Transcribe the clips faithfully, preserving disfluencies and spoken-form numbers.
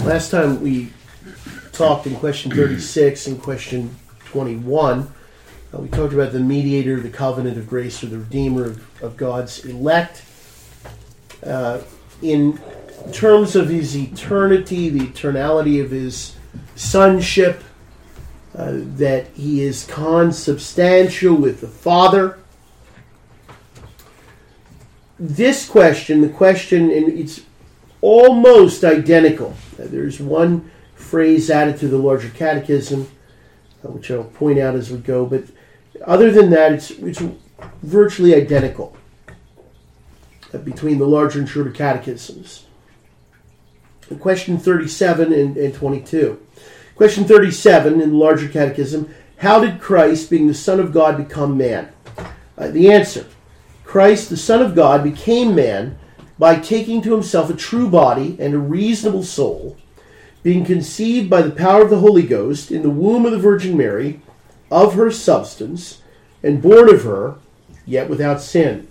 Last time we talked in question thirty-six and question twenty-one, uh, we talked about the mediator, the covenant of grace, or the redeemer of, of God's elect. Uh, in terms of his eternity, the eternality of his sonship, uh, that he is consubstantial with the Father. This question, the question, and it's almost identical. Uh, there's one phrase added to the larger catechism, uh, which I'll point out as we go, but other than that, it's, it's virtually identical uh, between the larger and shorter catechisms. Question thirty-seven and, and twenty-two. Question thirty-seven in the larger catechism, how did Christ, being the Son of God, become man? Uh, the answer, Christ, the Son of God, became man by taking to himself a true body and a reasonable soul, being conceived by the power of the Holy Ghost in the womb of the Virgin Mary, of her substance, and born of her, yet without sin.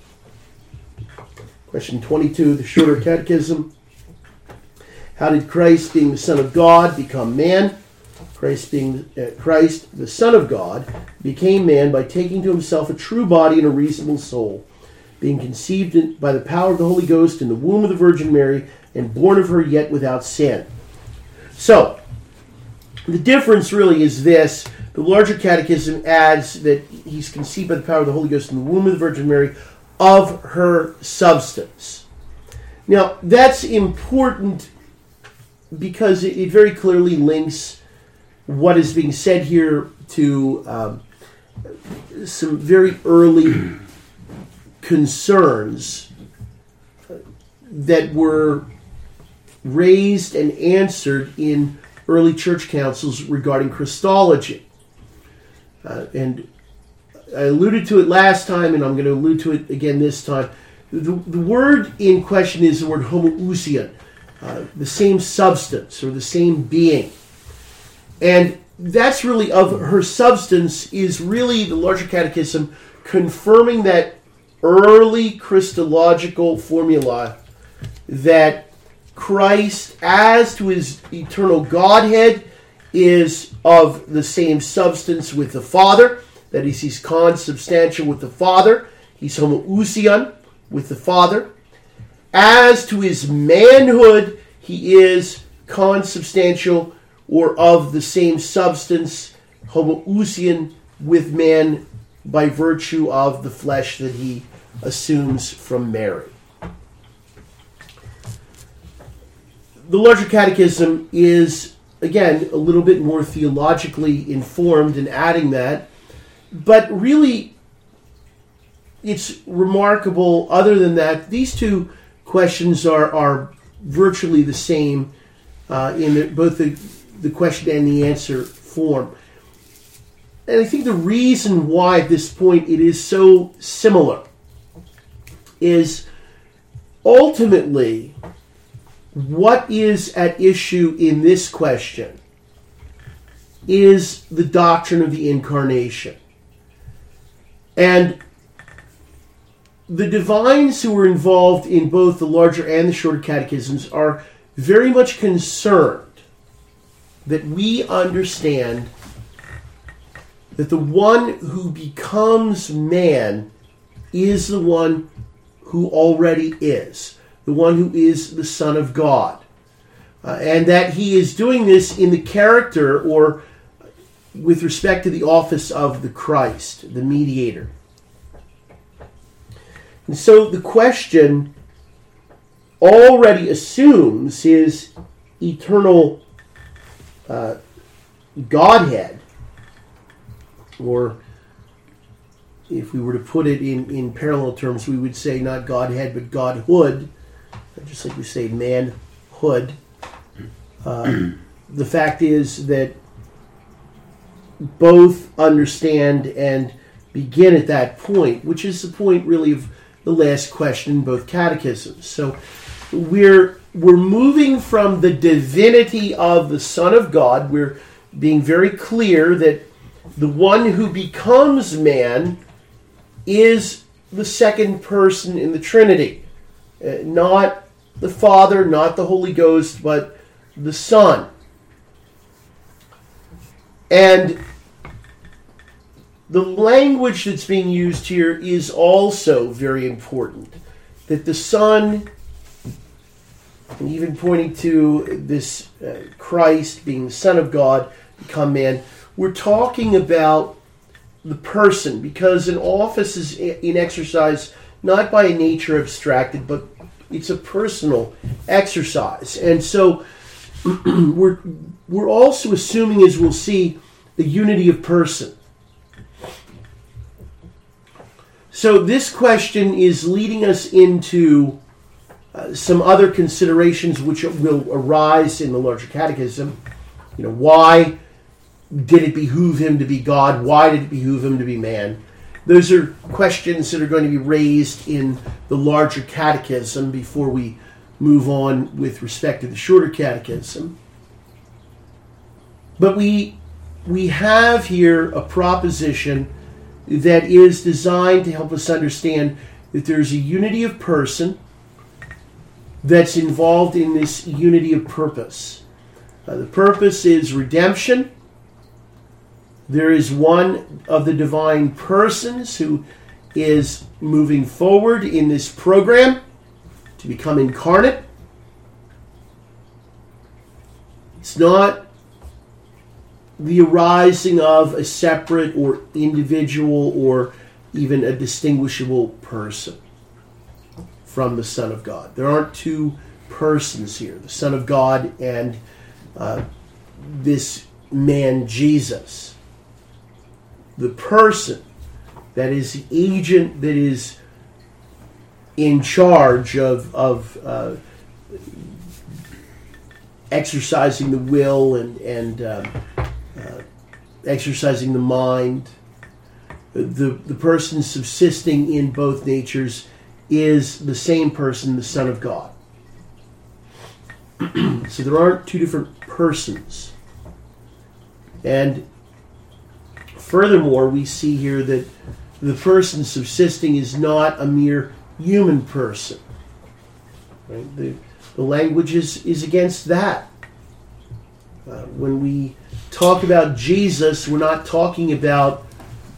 Question twenty-two, the shorter catechism. How did Christ, being the Son of God, become man? Christ, being uh, Christ, the Son of God, became man by taking to himself a true body and a reasonable soul, being conceived in, by the power of the Holy Ghost in the womb of the Virgin Mary, and born of her, yet without sin. So, the difference really is this. The larger catechism adds that he's conceived by the power of the Holy Ghost in the womb of the Virgin Mary, of her substance. Now, that's important because it, it very clearly links what is being said here to um, some very early concerns that were raised and answered in early church councils regarding Christology. Uh, and I alluded to it last time, and I'm going to allude to it again this time. The, the word in question is the word homoousion, uh, the same substance or the same being. And that's really of her substance is really the larger catechism confirming that early Christological formula that Christ, as to his eternal Godhead, is of the same substance with the Father. That is, he's consubstantial with the Father. He's homoousion with the Father. As to his manhood, he is consubstantial or of the same substance, homoousion with man by virtue of the flesh that he assumes from Mary. The larger catechism is, again, a little bit more theologically informed in adding that, but really it's remarkable, other than that, these two questions are, are virtually the same uh, in the, both the, the question and the answer form. And I think the reason why at this point it is so similar is ultimately what is at issue in this question is the doctrine of the incarnation. And the divines who were involved in both the larger and the shorter catechisms are very much concerned that we understand that the one who becomes man is the one who already is, the one who is the Son of God. Uh, and that he is doing this in the character or with respect to the office of the Christ, the mediator. And so the question already assumes his eternal uh, Godhead, or if we were to put it in, in parallel terms, we would say not Godhead, but Godhood, just like we say manhood. Uh, the fact is that both understand and begin at that point, which is the point really of the last question in both catechisms. So we're we're moving from the divinity of the Son of God. We're being very clear that the one who becomes man is the second person in the Trinity. Uh, not the Father, not the Holy Ghost, but the Son. And the language that's being used here is also very important. That the Son, and even pointing to this uh, Christ being the Son of God, become man, we're talking about the person, because an office is in exercise not by a nature abstracted, but it's a personal exercise. And so we're we're also assuming, as we'll see, the unity of person. So this question is leading us into uh, some other considerations which will arise in the larger catechism. You know, why did it behoove him to be God? Why did it behoove him to be man? Those are questions that are going to be raised in the larger catechism before we move on with respect to the shorter catechism. But we we have here a proposition that is designed to help us understand that there's a unity of person that's involved in this unity of purpose. Uh, the purpose is redemption. There is one of the divine persons who is moving forward in this program to become incarnate. It's not the arising of a separate or individual or even a distinguishable person from the Son of God. There aren't two persons here, the Son of God and uh, this man Jesus. The person that is the agent that is in charge of, of uh, exercising the will and, and um, uh, exercising the mind, the, the person subsisting in both natures is the same person, the Son of God. So there aren't two different persons. And furthermore, we see here that the person subsisting is not a mere human person. Right? The, the language is, is against that. Uh, when we talk about Jesus, we're not talking about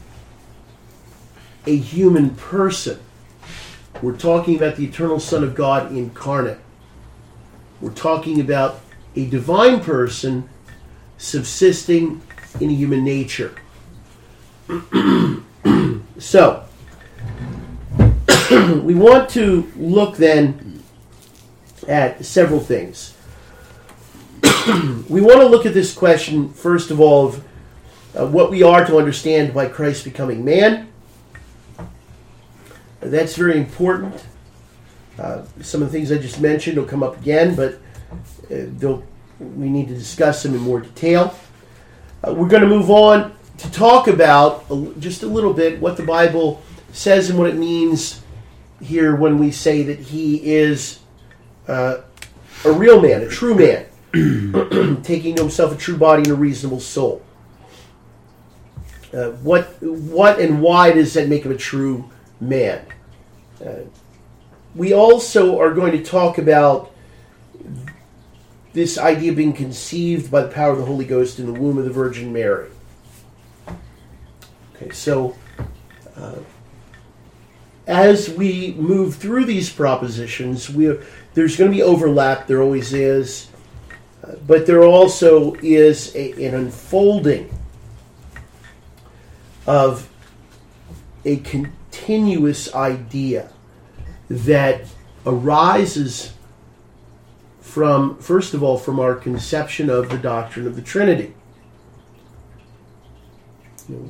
a human person. We're talking about the eternal Son of God incarnate. We're talking about a divine person subsisting in a human nature. So, we want to look then at several things. We want to look at this question, first of all, of uh, what we are to understand by Christ becoming man. That's very important. Uh, some of the things I just mentioned will come up again, but uh, we need to discuss them in more detail. Uh, we're going to move on to talk about a, just a little bit what the Bible says and what it means here when we say that he is uh, a real man, a true man, taking to himself a true body and a reasonable soul. Uh, what, what and why does that make him a true man? Uh, we also are going to talk about this idea of being conceived by the power of the Holy Ghost in the womb of the Virgin Mary. Okay, so uh, as we move through these propositions, we are, there's going to be overlap. There always is. Uh, but there also is a, an unfolding of a continuous idea that arises from, first of all, from our conception of the doctrine of the Trinity. You know,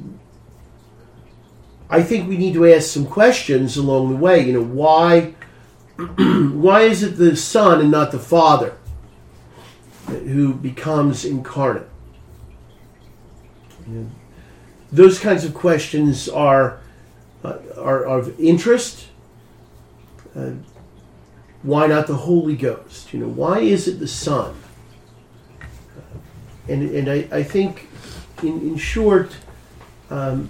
I think we need to ask some questions along the way. You know, why, why is it the Son and not the Father who becomes incarnate? You know, those kinds of questions are uh, are, are of interest. Uh, why not the Holy Ghost? You know, why is it the Son? Uh, and and I, I think, in, in short, um,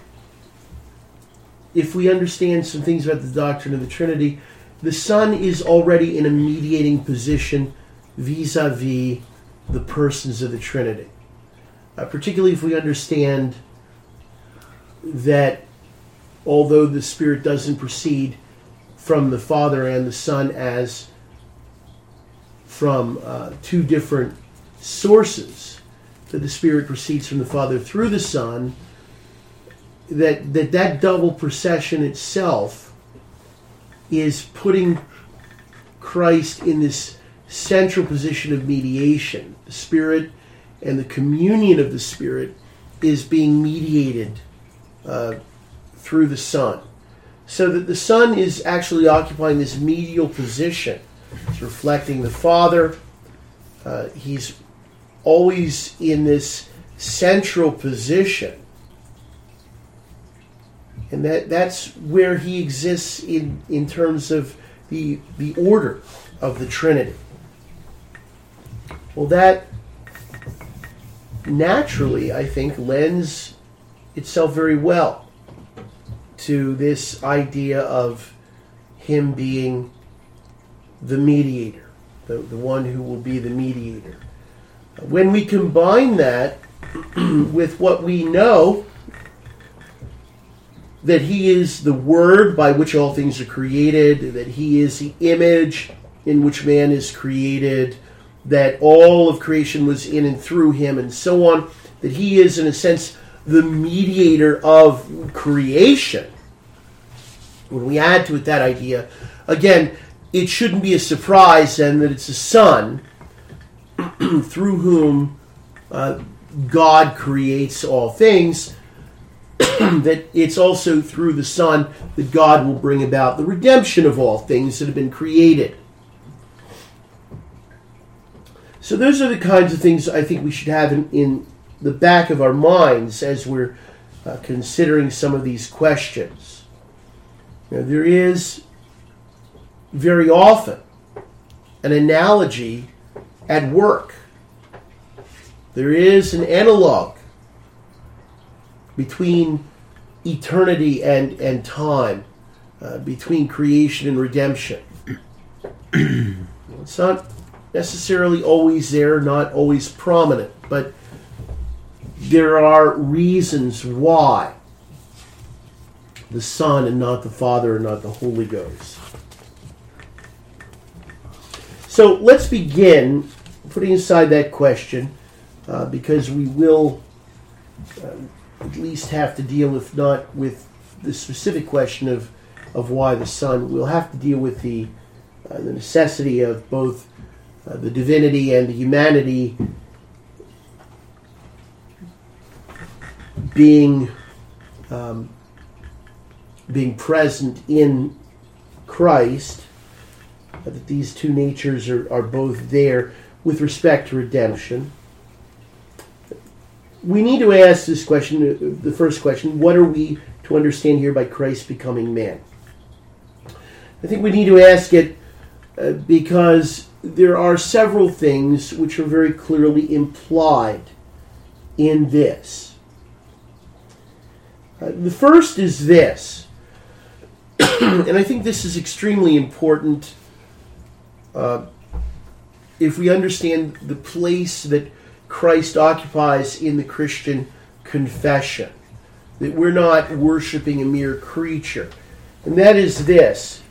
if we understand some things about the doctrine of the Trinity, the Son is already in a mediating position vis-a-vis the persons of the Trinity. Uh, particularly if we understand that although the Spirit doesn't proceed from the Father and the Son as from uh, two different sources, that the Spirit proceeds from the Father through the Son, that that, that double procession itself is putting Christ in this central position of mediation. The Spirit and the communion of the Spirit is being mediated uh, through the Son. So that the Son is actually occupying this medial position. He's reflecting the Father. Uh, he's always in this central position. And that, that's where he exists in, in terms of the, the order of the Trinity. Well, that naturally, I think, lends itself very well to this idea of him being the mediator, the, the one who will be the mediator. When we combine that with what we know, that he is the Word by which all things are created, that he is the image in which man is created, that all of creation was in and through him, and so on, that he is, in a sense, the mediator of creation. When we add to it that idea, again, it shouldn't be a surprise then that it's the Son through whom uh, God creates all things, that it's also through the Son that God will bring about the redemption of all things that have been created. So those are the kinds of things I think we should have in, in the back of our minds as we're uh, considering some of these questions. Now, there is very often an analogy at work. There is an analog between eternity and, and time, uh, between creation and redemption. It's not necessarily always there, not always prominent, but there are reasons why the Son and not the Father and not the Holy Ghost. So let's begin putting aside that question, uh, because we will uh, at least have to deal, if not with the specific question of, of why the Son, we'll have to deal with the, uh, the necessity of both uh, the divinity and the humanity being um, being present in Christ, uh, that these two natures are, are both there with respect to redemption. We need to ask this question, the first question, what are we to understand here by Christ becoming man? I think we need to ask it uh, because there are several things which are very clearly implied in this. Uh, the first is this, and I think this is extremely important uh, if we understand the place that Christ occupies in the Christian confession, that we're not worshiping a mere creature. And that is this.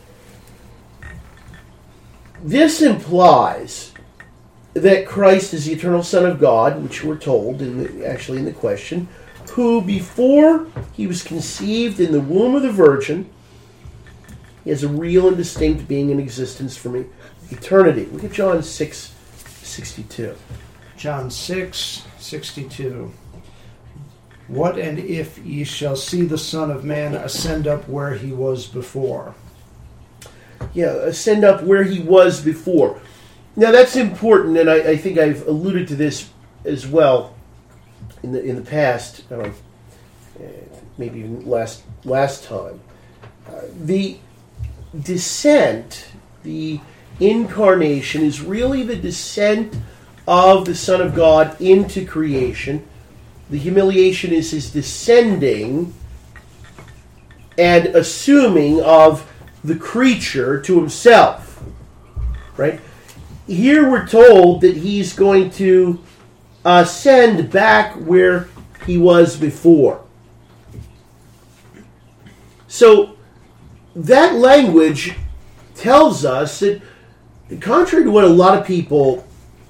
This implies that Christ is the eternal Son of God, which we're told, in the, actually in the question, who before he was conceived in the womb of the Virgin, he has a real and distinct being in existence from eternity. Look at John six sixty-two. John six sixty-two. What and if ye shall see the Son of Man ascend up where he was before? Yeah, ascend up where he was before. Now that's important, and I, I think I've alluded to this as well in the in the past, uh, maybe even last last time. Uh, the descent, the incarnation, is really the descent of the Son of God into creation. The humiliation is his descending and assuming of the creature to himself. Right? here we're told that he's going to ascend back where he was before. So that language tells us that, contrary to what a lot of people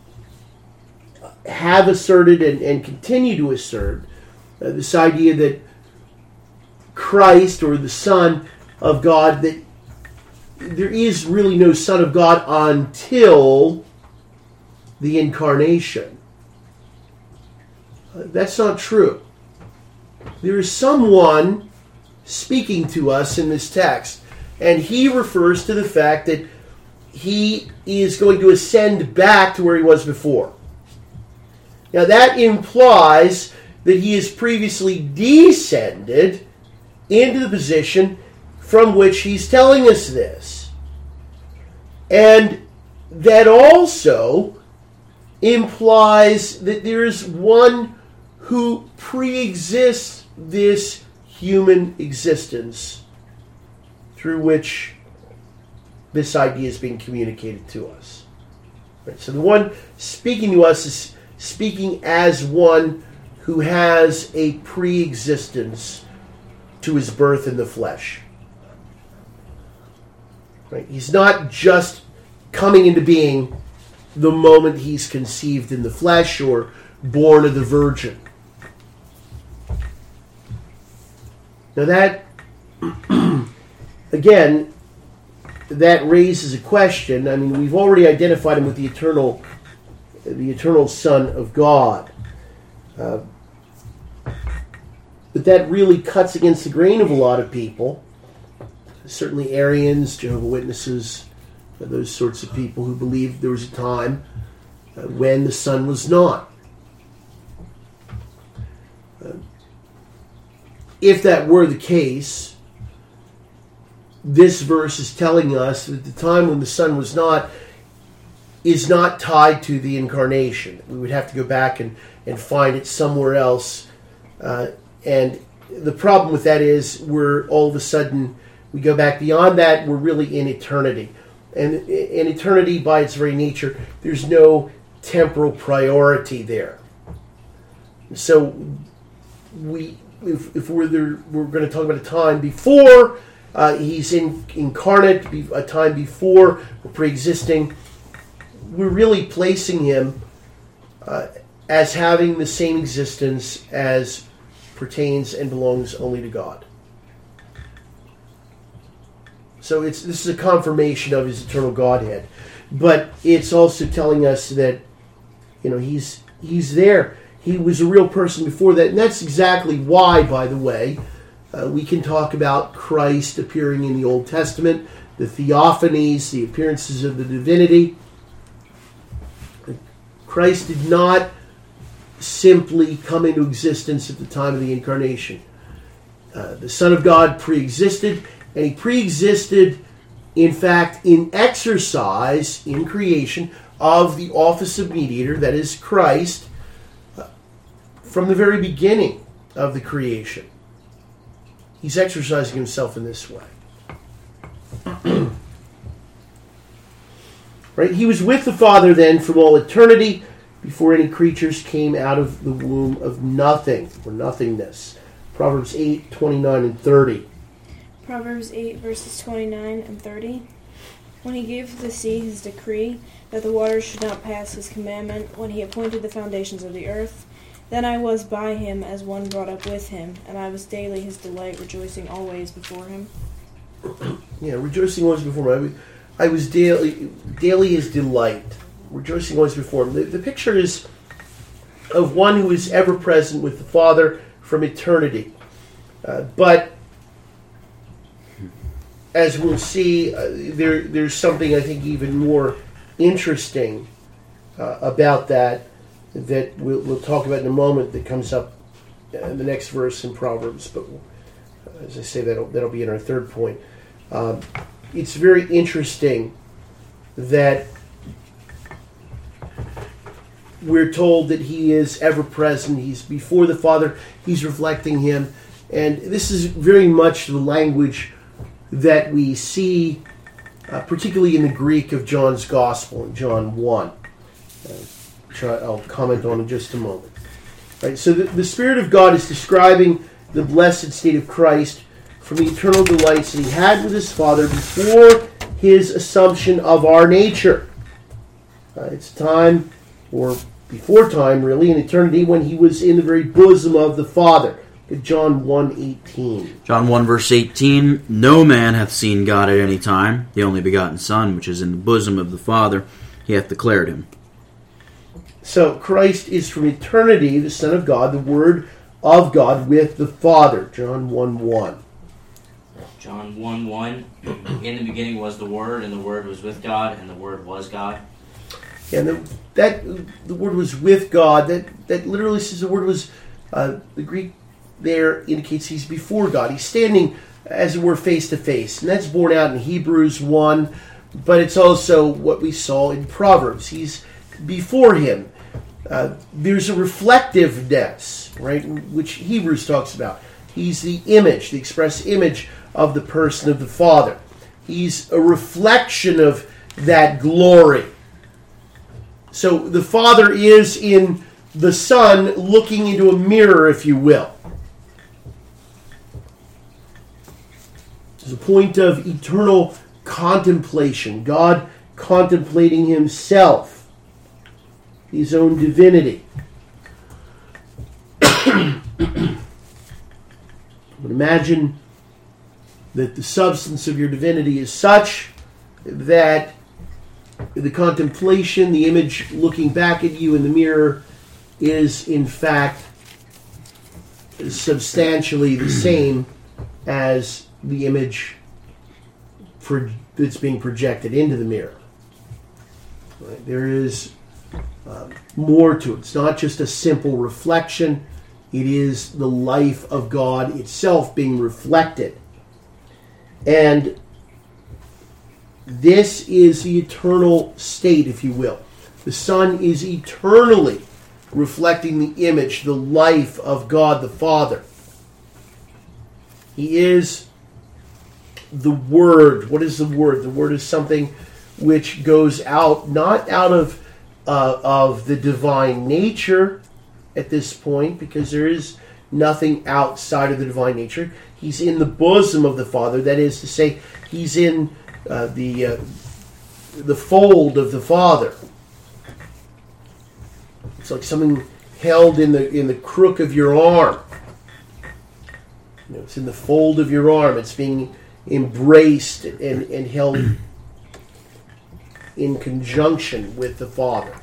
have asserted and, and continue to assert, uh, this idea that Christ, or the Son of God, that there is really no Son of God until the incarnation. Uh, that's not true. There is someone speaking to us in this text, and he refers to the fact that he is going to ascend back to where he was before. Now that implies that he has previously descended into the position from which he's telling us this. And that also implies that there is one who pre-exists this human existence through which this idea is being communicated to us. Right? So the one speaking to us is speaking as one who has a pre-existence to his birth in the flesh. Right? He's not just coming into being the moment he's conceived in the flesh or born of the Virgin. Now that, again, that raises a question. I mean, we've already identified him with the eternal, the eternal Son of God. Uh, but that really cuts against the grain of a lot of people. Certainly Arians, Jehovah's Witnesses, uh, those sorts of people who believe there was a time uh, when the Son was not. Uh, if that were the case, this verse is telling us that the time when the Son was not is not tied to the incarnation. We would have to go back and, and find it somewhere else. Uh, and the problem with that is we're all of a sudden, we go back beyond that, we're really in eternity. And in eternity, by its very nature, there's no temporal priority there. So we, if, if we're there, we're going to talk about a time before uh, he's in, incarnate, a time before or pre-existing, we're really placing him uh, as having the same existence as pertains and belongs only to God. So it's this is a confirmation of his eternal Godhead, but it's also telling us that, you know, he's he's there. He was a real person before that, and that's exactly why, by the way, uh, we can talk about Christ appearing in the Old Testament, the theophanies, the appearances of the divinity. Christ did not simply come into existence at the time of the incarnation. Uh, the Son of God pre-existed, and he pre-existed, in fact, in exercise, in creation, of the office of mediator, that is Christ, uh, from the very beginning of the creation. He's exercising himself in this way. Right? He was with the Father then from all eternity, before any creatures came out of the womb of nothing, or nothingness. Proverbs eight, twenty-nine and thirty. Proverbs eight, verses twenty-nine and thirty. When he gave the sea his decree, that the waters should not pass his commandment, when he appointed the foundations of the earth, then I was by him as one brought up with him, and I was daily his delight, rejoicing always before him. Yeah, rejoicing always before him. I was daily, daily his delight, rejoicing always before him. The, the picture is of one who is ever present with the Father from eternity. Uh, but as we'll see, uh, there there's something I think even more interesting uh, about that that we'll, we'll talk about in a moment that comes up in the next verse in Proverbs. But uh, as I say, that'll, that'll be in our third point. Um, it's very interesting that we're told that he is ever present. He's before the Father. He's reflecting him. And this is very much the language that we see uh, particularly in the Greek of John's Gospel in John one, uh, which I'll comment on in just a moment. Right, so the, the Spirit of God is describing the blessed state of Christ from the eternal delights that he had with his Father before his assumption of our nature. Uh, it's time, or before time really, in eternity, when he was in the very bosom of the Father. John one eighteen. John one verse eighteen, no man hath seen God at any time. The only begotten Son, which is in the bosom of the Father, he hath declared him. So Christ is from eternity the Son of God, the Word of God with the Father. John one one. John one one, in the beginning was the Word, and the Word was with God, and the Word was God. And the, that the Word was with God. That that literally says the Word was, uh, the Greek there indicates he's before God. He's standing, as it were, face to face. And that's borne out in Hebrews one, but it's also what we saw in Proverbs. He's before him. Uh, there's a reflectiveness, right, which Hebrews talks about. He's the image, the express image of the person of the Father. He's a reflection of that glory. So the Father is in the Son looking into a mirror, if you will. There's a point of eternal contemplation. God contemplating himself, his own divinity. But imagine that the substance of your divinity is such that the contemplation, the image looking back at you in the mirror, is in fact substantially the same as the image pro- that's being projected into the mirror. Right? There is uh, more to it. It's not just a simple reflection. It is the life of God itself being reflected. And this is the eternal state, if you will. The Son is eternally reflecting the image, the life of God the Father. He is the Word. What is the Word? The Word is something which goes out, not out of uh, of the divine nature at this point, because there is nothing outside of the divine nature. He's in the bosom of the Father. That is to say, he's in uh, the uh, the fold of the Father. It's like something held in the in the crook of your arm. You know, it's in the fold of your arm. It's being embraced and, and held in conjunction with the Father.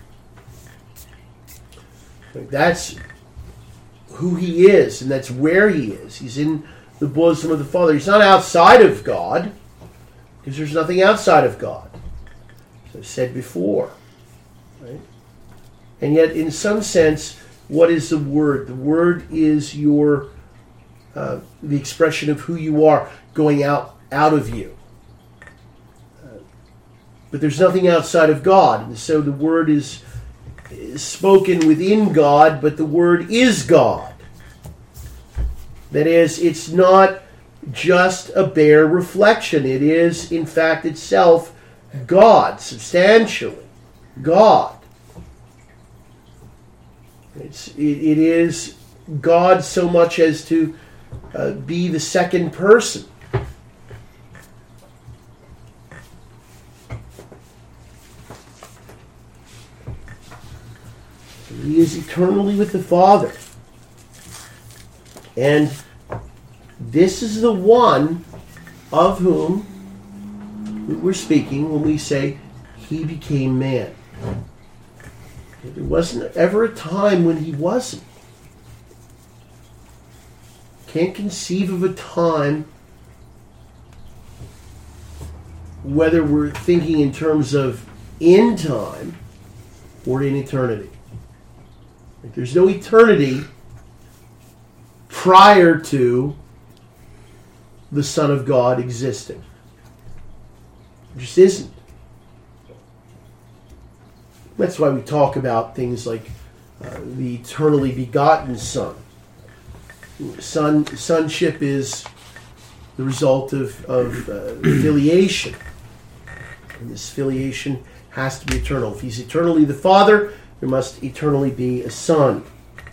That's who he is, and that's where he is. He's in the bosom of the Father. He's not outside of God, because there's nothing outside of God, as I've said before. Right? And yet, in some sense, what is the Word? The Word is your uh, the expression of who you are going out, out of you. Uh, but there's nothing outside of God, and so the Word is, is spoken within God, but the Word is God. That is, it's not just a bare reflection. It is, in fact, itself God, substantially God. It's, it, it is God so much as to uh, be the second person. He is eternally with the Father. And this is the one of whom we're speaking when we say he became man. There wasn't ever a time when he wasn't. Can't conceive of a time, whether we're thinking in terms of in time or in eternity. Like there's no eternity prior to the Son of God existing. There just isn't. That's why we talk about things like uh, the eternally begotten Son. Son. Sonship is the result of, of uh, filiation. And this filiation has to be eternal. If he's eternally the Father, there must eternally be a Son.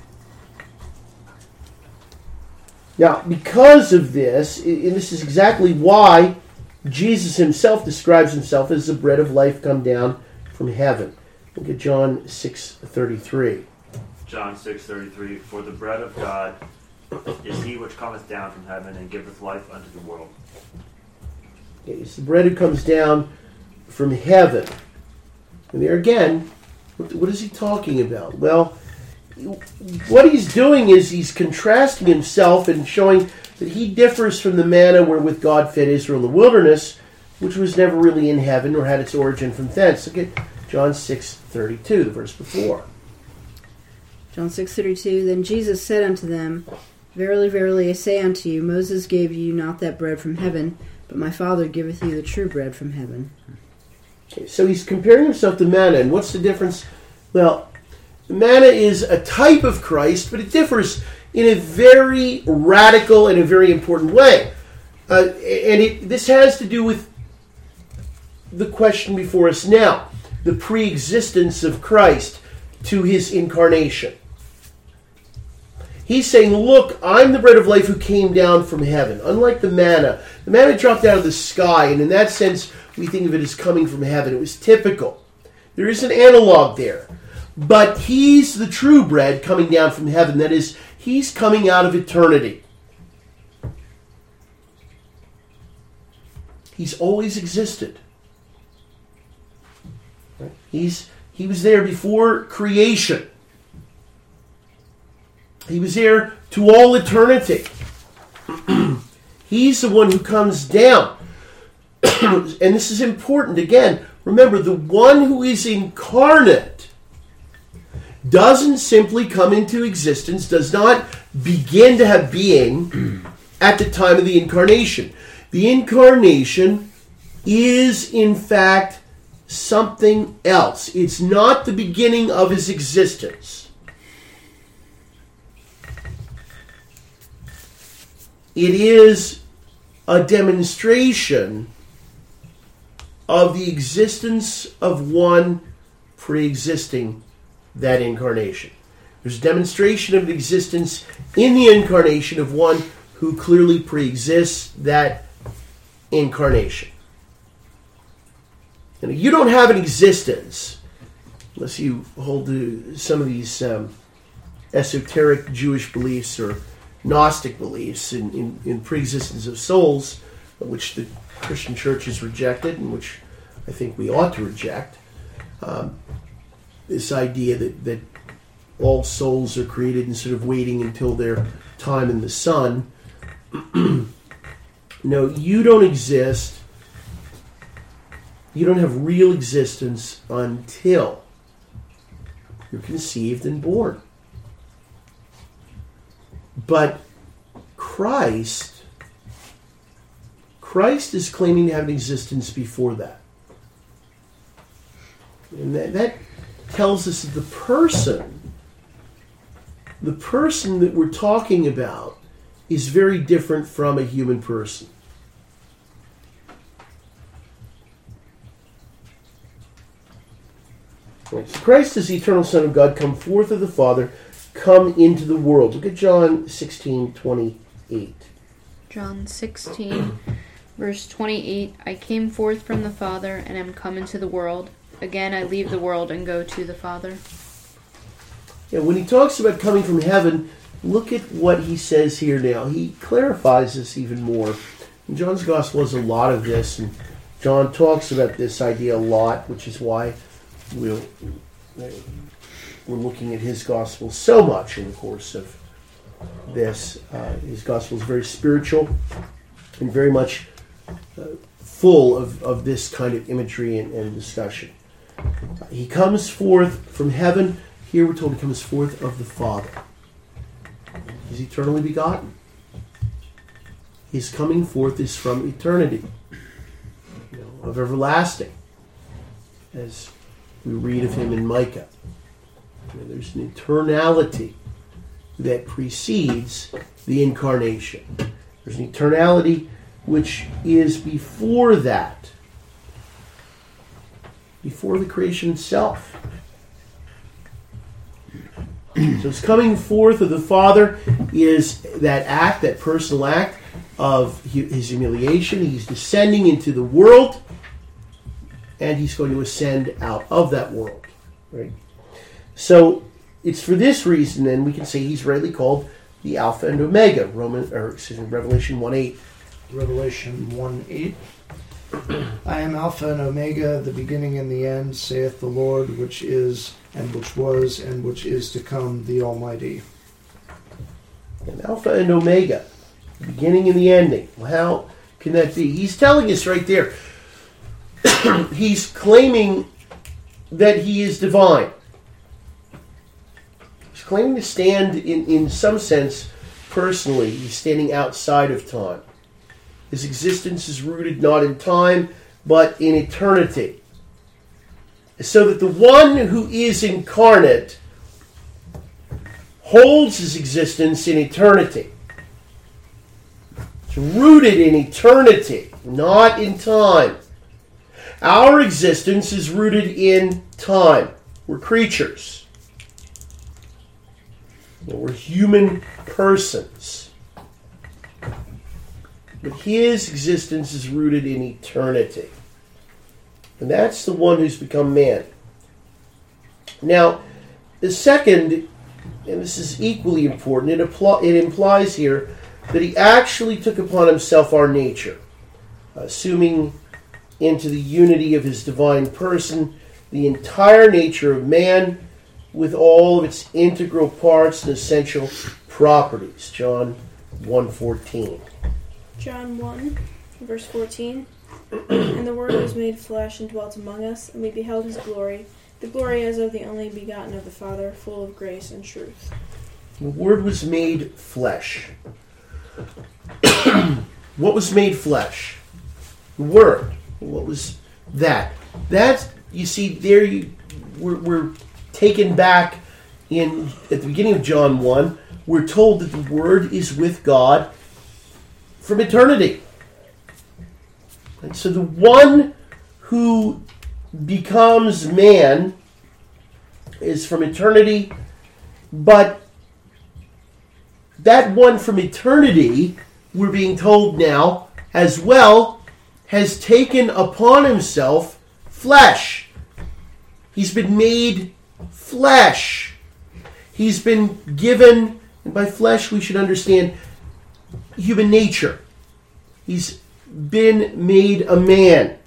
Now, because of this, and this is exactly why Jesus himself describes himself as the bread of life come down from heaven. Look at John six thirty-three. John six thirty-three. For the bread of God is he which cometh down from heaven and giveth life unto the world. Okay, it's the bread who comes down from heaven. And there again, what is he talking about? Well, what he's doing is he's contrasting himself and showing that he differs from the manna wherewith God fed Israel in the wilderness, which was never really in heaven or had its origin from thence. Look at John six thirty-two, the verse before. John six thirty-two. Then Jesus said unto them, Verily, verily, I say unto you, Moses gave you not that bread from heaven, but my Father giveth you the true bread from heaven. Okay, so he's comparing himself to manna, and what's the difference? Well, manna is a type of Christ, but it differs in a very radical and a very important way. Uh, and it, this has to do with the question before us now, the pre-existence of Christ to his incarnation. He's saying, look, I'm the bread of life who came down from heaven. Unlike the manna. The manna dropped out of the sky, and in that sense, we think of it as coming from heaven. It was typical. There is an analog there. But he's the true bread coming down from heaven. That is, he's coming out of eternity. He's always existed. Right? He's he was there before creation. He was there to all eternity. He's the one who comes down. And this is important. Again, remember, the one who is incarnate doesn't simply come into existence, does not begin to have being at the time of the incarnation. The incarnation is, in fact, something else. It's not the beginning of his existence. It is a demonstration of the existence of one pre-existing that incarnation. There's a demonstration of existence in the incarnation of one who clearly pre-exists that incarnation. And you don't have an existence unless you hold to some of these um, esoteric Jewish beliefs or Gnostic beliefs in, in, in pre-existence of souls, which the Christian church has rejected and which I think we ought to reject. Um, this idea that, that all souls are created instead of waiting until their time in the sun. No, you don't exist. You don't have real existence until you're conceived and born. But Christ, Christ is claiming to have an existence before that. And that, that tells us that the person, the person that we're talking about is very different from a human person. So Christ is the eternal Son of God, come forth of the Father, come into the world. Look at John sixteen twenty-eight. John sixteen, verse twenty-eight. I came forth from the Father, and am come into the world. Again I leave the world and go to the Father. Yeah, when he talks about coming from heaven, look at what he says here now. He clarifies this even more. In John's Gospel has a lot of this, and John talks about this idea a lot, which is why we'll, we're looking at his Gospel so much in the course of this. Uh, his Gospel is very spiritual and very much uh, full of, of this kind of imagery and, and discussion. Uh, he comes forth from heaven. Here we're told he comes forth of the Father. He's eternally begotten. His coming forth is from eternity, you know, of everlasting, as we read of him in Micah. You know, there's an eternality that precedes the incarnation. There's an eternality which is before that. before the creation itself. So his coming forth of the Father is that act, that personal act of his humiliation. He's descending into the world, and he's going to ascend out of that world. Right? So it's for this reason, then, we can say he's rightly called the Alpha and Omega. Roman, or excuse me, Revelation one eight. Revelation one eight. I am Alpha and Omega, the beginning and the end, saith the Lord, which is, and which was, and which is to come, the Almighty. And Alpha and Omega, the beginning and the ending. Well, how can that be? He's telling us right there. He's claiming that he is divine. He's claiming to stand, in, in some sense, personally. He's standing outside of time. His existence is rooted not in time, but in eternity. So that the one who is incarnate holds his existence in eternity. It's rooted in eternity, not in time. Our existence is rooted in time. We're creatures. We're human persons. But his existence is rooted in eternity. And that's the one who's become man. Now, the second, and this is equally important, it, appl- it implies here that he actually took upon himself our nature, assuming into the unity of his divine person the entire nature of man with all of its integral parts and essential properties. John one fourteen. John one, verse fourteen. And the Word was made flesh and dwelt among us, and we beheld his glory, the glory as of the only begotten of the Father, full of grace and truth. The Word was made flesh. What was made flesh? The Word. What was that? That's, you see, there you we're, we're taken back in at the beginning of John one. We're told that the Word is with God from eternity. And so the one who becomes man is from eternity, but that one from eternity, we're being told now, as well, has taken upon himself flesh. He's been made flesh. He's been given, and by flesh we should understand human nature. He's been made a man.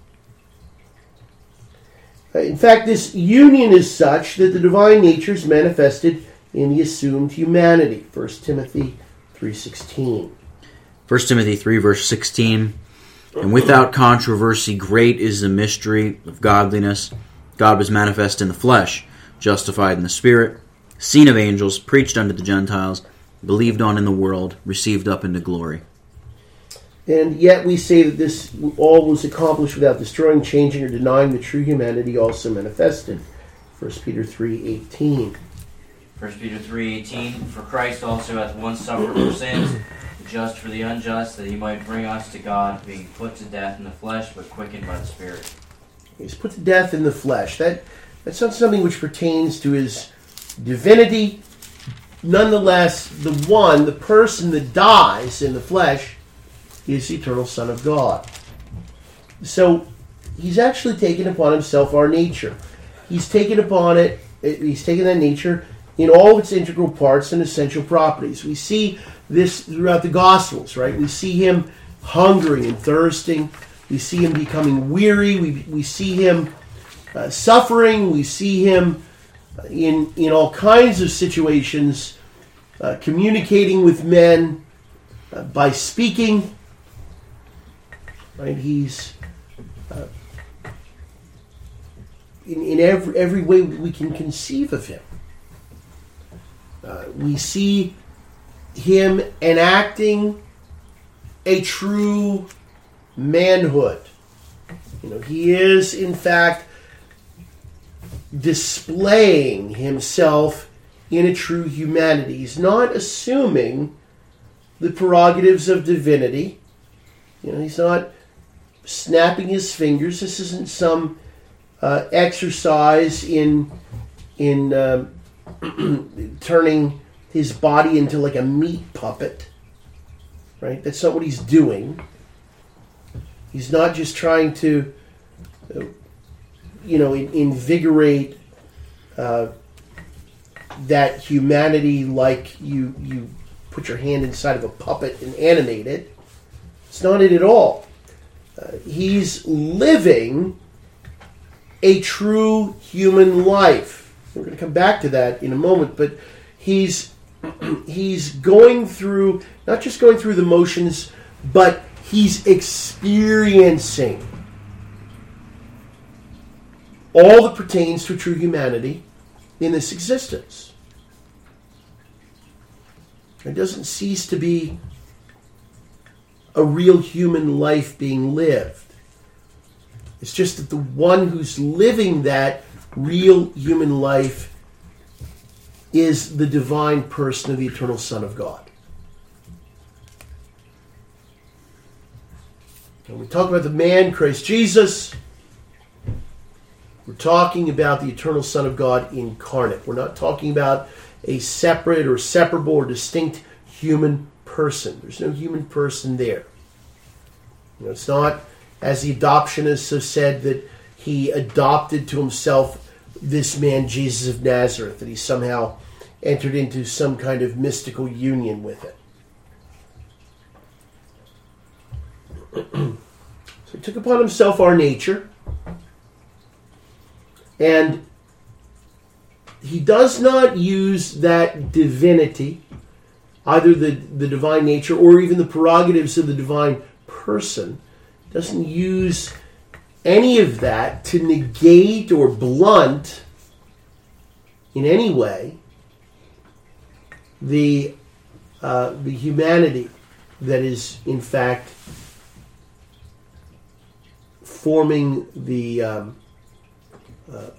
In fact, this union is such that the divine nature is manifested in the assumed humanity. First Timothy three sixteen. First Timothy three, verse sixteen. And without controversy, great is the mystery of godliness. God was manifest in the flesh, justified in the spirit, seen of angels, preached unto the Gentiles, believed on in the world, received up into glory. And yet we say that this all was accomplished without destroying, changing, or denying the true humanity also manifested. First Peter three eighteen. First Peter three eighteen. For Christ also hath once suffered for sins, the just for the unjust, that he might bring us to God, being put to death in the flesh, but quickened by the Spirit. He's put to death in the flesh. That That's not something which pertains to his divinity. Nonetheless, the one, the person that dies in the flesh, is the eternal Son of God. So he's actually taken upon himself our nature. He's taken upon it, he's taken that nature in all of its integral parts and essential properties. We see this throughout the Gospels, right? We see him hungering and thirsting. We see him becoming weary. We, we see him uh, suffering. We see him in, in all kinds of situations uh, communicating with men uh, by speaking. Right? He's uh, in, in every, every way we can conceive of him. Uh, we see him enacting a true manhood. You know, he is, in fact, displaying himself in a true humanity. He's not assuming the prerogatives of divinity. You know, he's not snapping his fingers. This isn't some uh, exercise in in uh, turning his body into like a meat puppet. Right? That's not what he's doing. He's not just trying to, uh, you know, in, invigorate uh, that humanity like you you put your hand inside of a puppet and animate it. It's not it at all. Uh, he's living a true human life. We're going to come back to that in a moment, but he's he's going through, not just going through the motions, but he's experiencing all that pertains to true humanity in this existence. It doesn't cease to be a real human life being lived. It's just that the one who's living that real human life is the divine person of the eternal Son of God. When we talk about the man, Christ Jesus, we're talking about the eternal Son of God incarnate. We're not talking about a separate or separable or distinct human person. There's no human person there. You know, it's not, as the adoptionists have said, that he adopted to himself this man, Jesus of Nazareth, that he somehow entered into some kind of mystical union with it. So he took upon himself our nature, and he does not use that divinity, either the, the divine nature or even the prerogatives of the divine person, doesn't use any of that to negate or blunt in any way the uh, the humanity that is in fact forming the um, uh,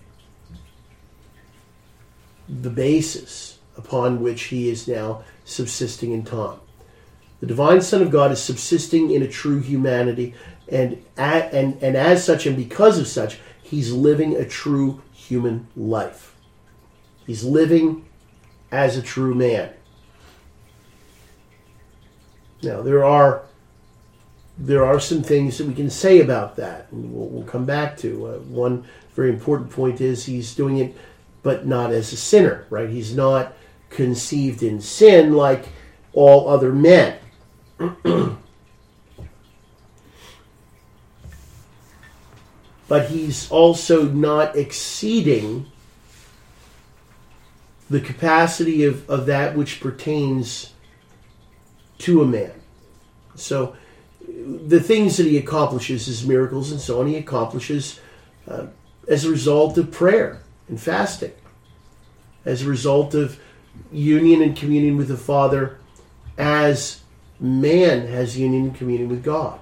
the basis upon which he is now subsisting in time. The divine Son of God is subsisting in a true humanity, and at, and and as such, and because of such, he's living a true human life. He's living as a true man. Now, there are there are some things that we can say about that, and we'll, we'll come back to. Uh, one very important point is he's doing it, but not as a sinner, right? He's not conceived in sin like all other men. But he's also not exceeding the capacity of, of that which pertains to a man. So the things that he accomplishes as miracles and so on, he accomplishes uh, as a result of prayer and fasting, as a result of union and communion with the Father, as man has union and communion with God.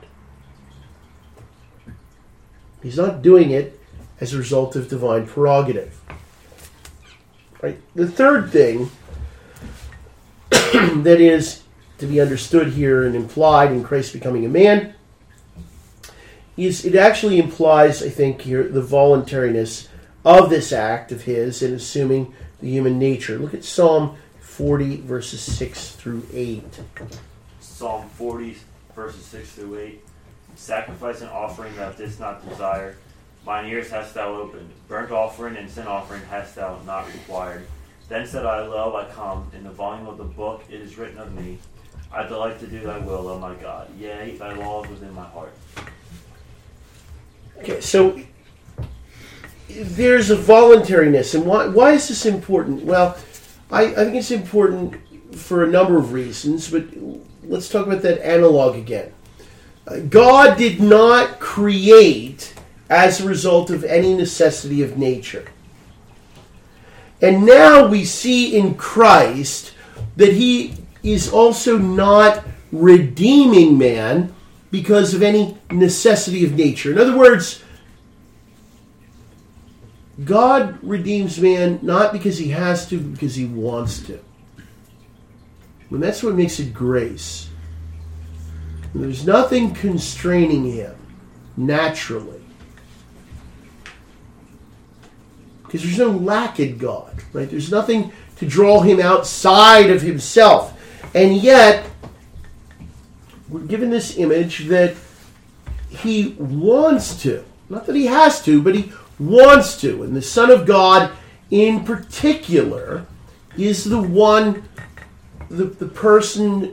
He's not doing it as a result of divine prerogative. Right? The third thing that is to be understood here and implied in Christ becoming a man is it actually implies, I think, here the voluntariness of this act of his in assuming the human nature. Look at Psalm forty, verses six through eight. Psalm forty, verses six through eight. Sacrifice and offering thou didst not desire. Mine ears hast thou opened. Burnt offering and sin offering hast thou not required. Then said I, Lo, I come. In the volume of the book it is written of me. I delight to do thy will, O my God. Yea, thy law is within my heart. Okay, so there's a voluntariness. And why, why is this important? Well, I, I think it's important for a number of reasons, but let's talk about that analog again. God did not create as a result of any necessity of nature. And now we see in Christ that he is also not redeeming man because of any necessity of nature. In other words, God redeems man not because he has to, but because he wants to. And that's what makes it grace. There's nothing constraining him naturally. because there's no lack in God, right? There's nothing to draw him outside of himself. And yet, we're given this image that he wants to. Not that he has to, but he wants to. And the Son of God, in particular, is the one, the, the person,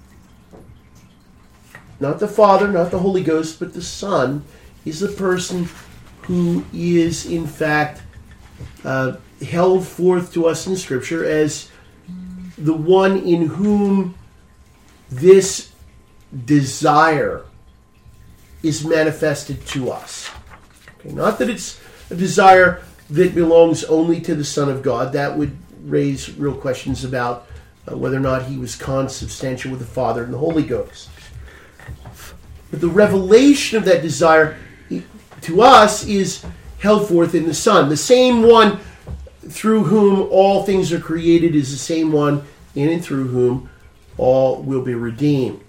not the Father, not the Holy Ghost, but the Son, is the person who is, in fact, uh, held forth to us in Scripture as the one in whom this desire is manifested to us. Okay, not that it's a desire that belongs only to the Son of God. That would raise real questions about uh, whether or not he was consubstantial with the Father and the Holy Ghost. But the revelation of that desire to us is held forth in the Son. The same one through whom all things are created is the same one in and through whom all will be redeemed.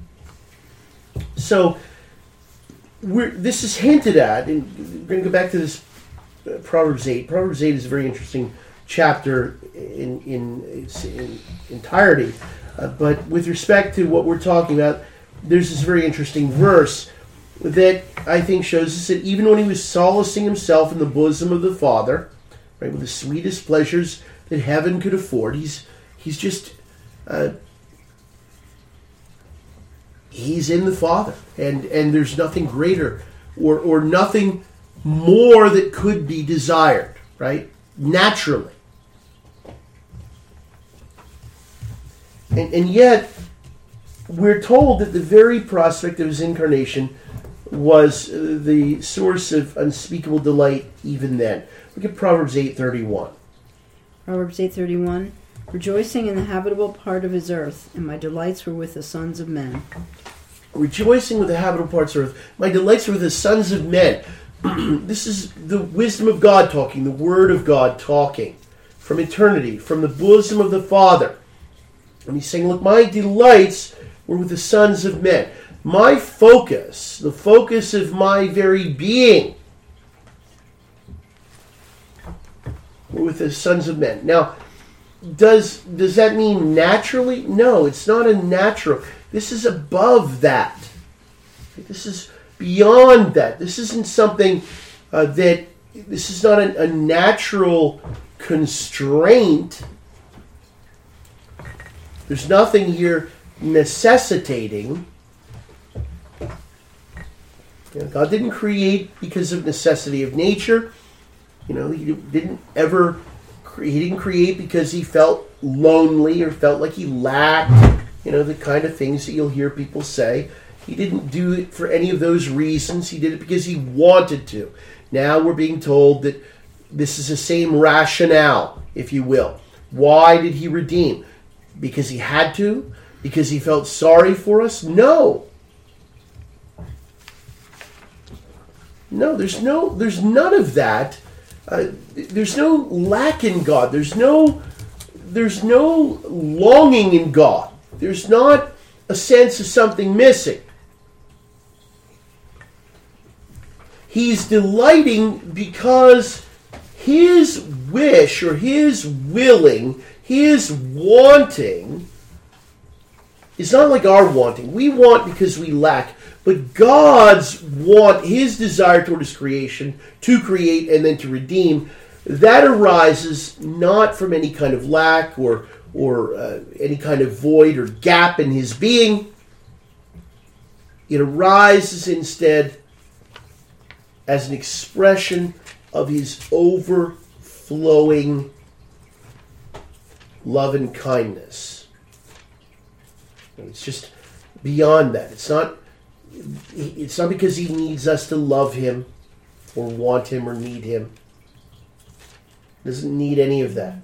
So, we're, this is hinted at, and we're going to go back to this uh, Proverbs eight. Proverbs eight is a very interesting chapter in, in its in entirety. Uh, but with respect to what we're talking about, there's this very interesting verse that I think shows us that even when he was solacing himself in the bosom of the Father, right, with the sweetest pleasures that heaven could afford, he's he's just uh, he's in the Father, and and there's nothing greater or or nothing more that could be desired, right? Naturally, and and yet we're told that the very prospect of his incarnation was uh, the source of unspeakable delight even then. Look at Proverbs eight thirty-one. Proverbs eight thirty-one. Rejoicing in the habitable part of his earth, and my delights were with the sons of men. Rejoicing with the habitable parts of earth, my delights were with the sons of men. This is the wisdom of God talking, the word of God talking from eternity, from the bosom of the Father. And he's saying, look, my delights were with the sons of men. My focus, the focus of my very being, were with the sons of men. Now, does does that mean naturally? No, it's not a natural. This is above that. This is beyond that. This isn't something uh, that, this is not a, a natural constraint. There's nothing here necessitating. You know, God didn't create because of necessity of nature. You know, he didn't ever, he didn't create because he felt lonely or felt like he lacked, you know, the kind of things that you'll hear people say. He didn't do it for any of those reasons. He did it because he wanted to. Now we're being told that this is the same rationale, if you will. Why did he redeem? Because he had to? Because he felt sorry for us? No. No, there's no, there's none of that. Uh, there's no lack in God. There's no, there's no longing in God. There's not a sense of something missing. He's delighting because his wish or his willing, his wanting, is not like our wanting. We want because we lack. But God's want, his desire toward his creation, to create and then to redeem, that arises not from any kind of lack or or uh, any kind of void or gap in his being. It arises instead as an expression of his overflowing love and kindness. It's just beyond that. It's not It's not because he needs us to love him or want him or need him. He doesn't need any of that.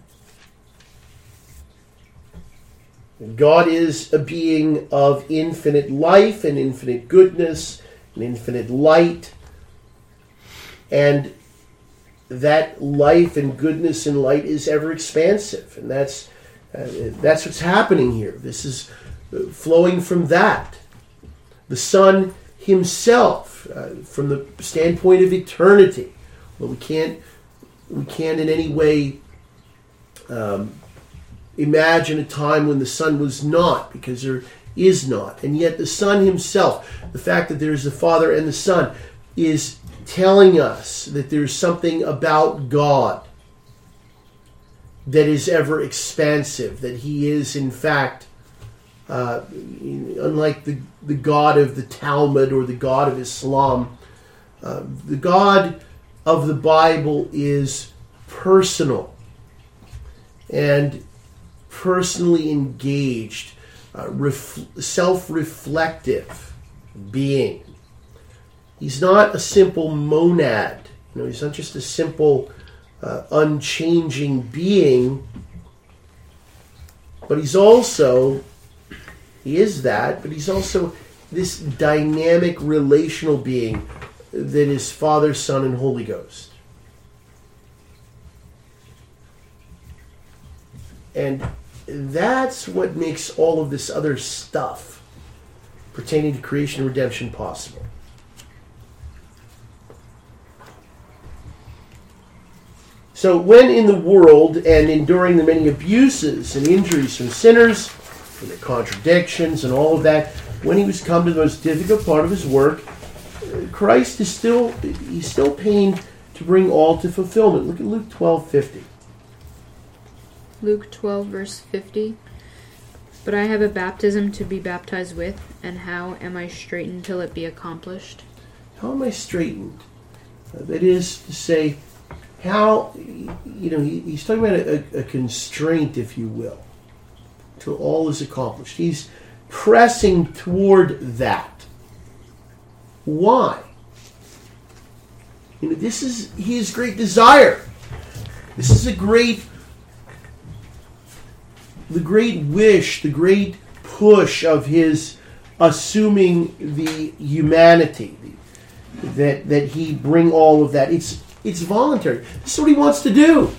God is a being of infinite life and infinite goodness and infinite light. And that life and goodness and light is ever expansive. And that's, uh, that's what's happening here. This is flowing from that. The Son himself, uh, from the standpoint of eternity, well, we can't we can't in any way um, imagine a time when the Son was not, because there is not. And yet the Son himself, the fact that there's the Father and the Son, is telling us that there's something about God that is ever expansive, that he is in fact, uh, unlike the, the God of the Talmud or the God of Islam, uh, the God of the Bible is personal and personally engaged, uh, ref- self-reflective being. He's not a simple monad. You know, he's not just a simple, uh, unchanging being, but he's also, he is that, but he's also this dynamic relational being that is Father, Son, and Holy Ghost. And that's what makes all of this other stuff pertaining to creation and redemption possible. So when in the world and enduring the many abuses and injuries from sinners and the contradictions and all of that, when he was come to the most difficult part of his work, Christ is still, he's still pained to bring all to fulfillment. Look at Luke twelve fifty. Luke twelve, verse fifty. But I have a baptism to be baptized with, and how am I straitened till it be accomplished? How am I straitened? Uh, that is to say, how, you know, he, he's talking about a, a constraint, if you will, till all is accomplished. He's pressing toward that. Why? You know, this is his great desire. This is a great, the great wish, the great push of his assuming the humanity, that that he bring all of that. It's it's voluntary. This is what he wants to do.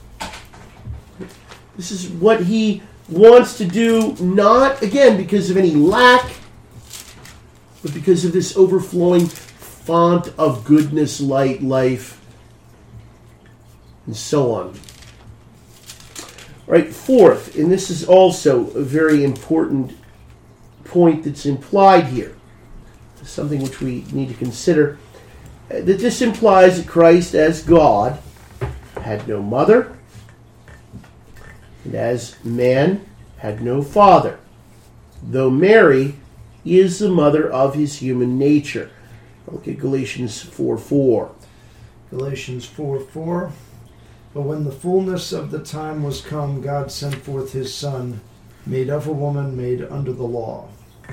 This is what he wants to do, not again because of any lack, but because of this overflowing font of goodness, light, life, and so on. All right, fourth, and this is also a very important point that's implied here, something which we need to consider, that this implies that Christ as God had no mother, and as man had no father, though Mary is the mother of his human nature. Look at Galatians four four. Galatians four four. But when the fullness of the time was come, God sent forth his Son, made of a woman, made under the law.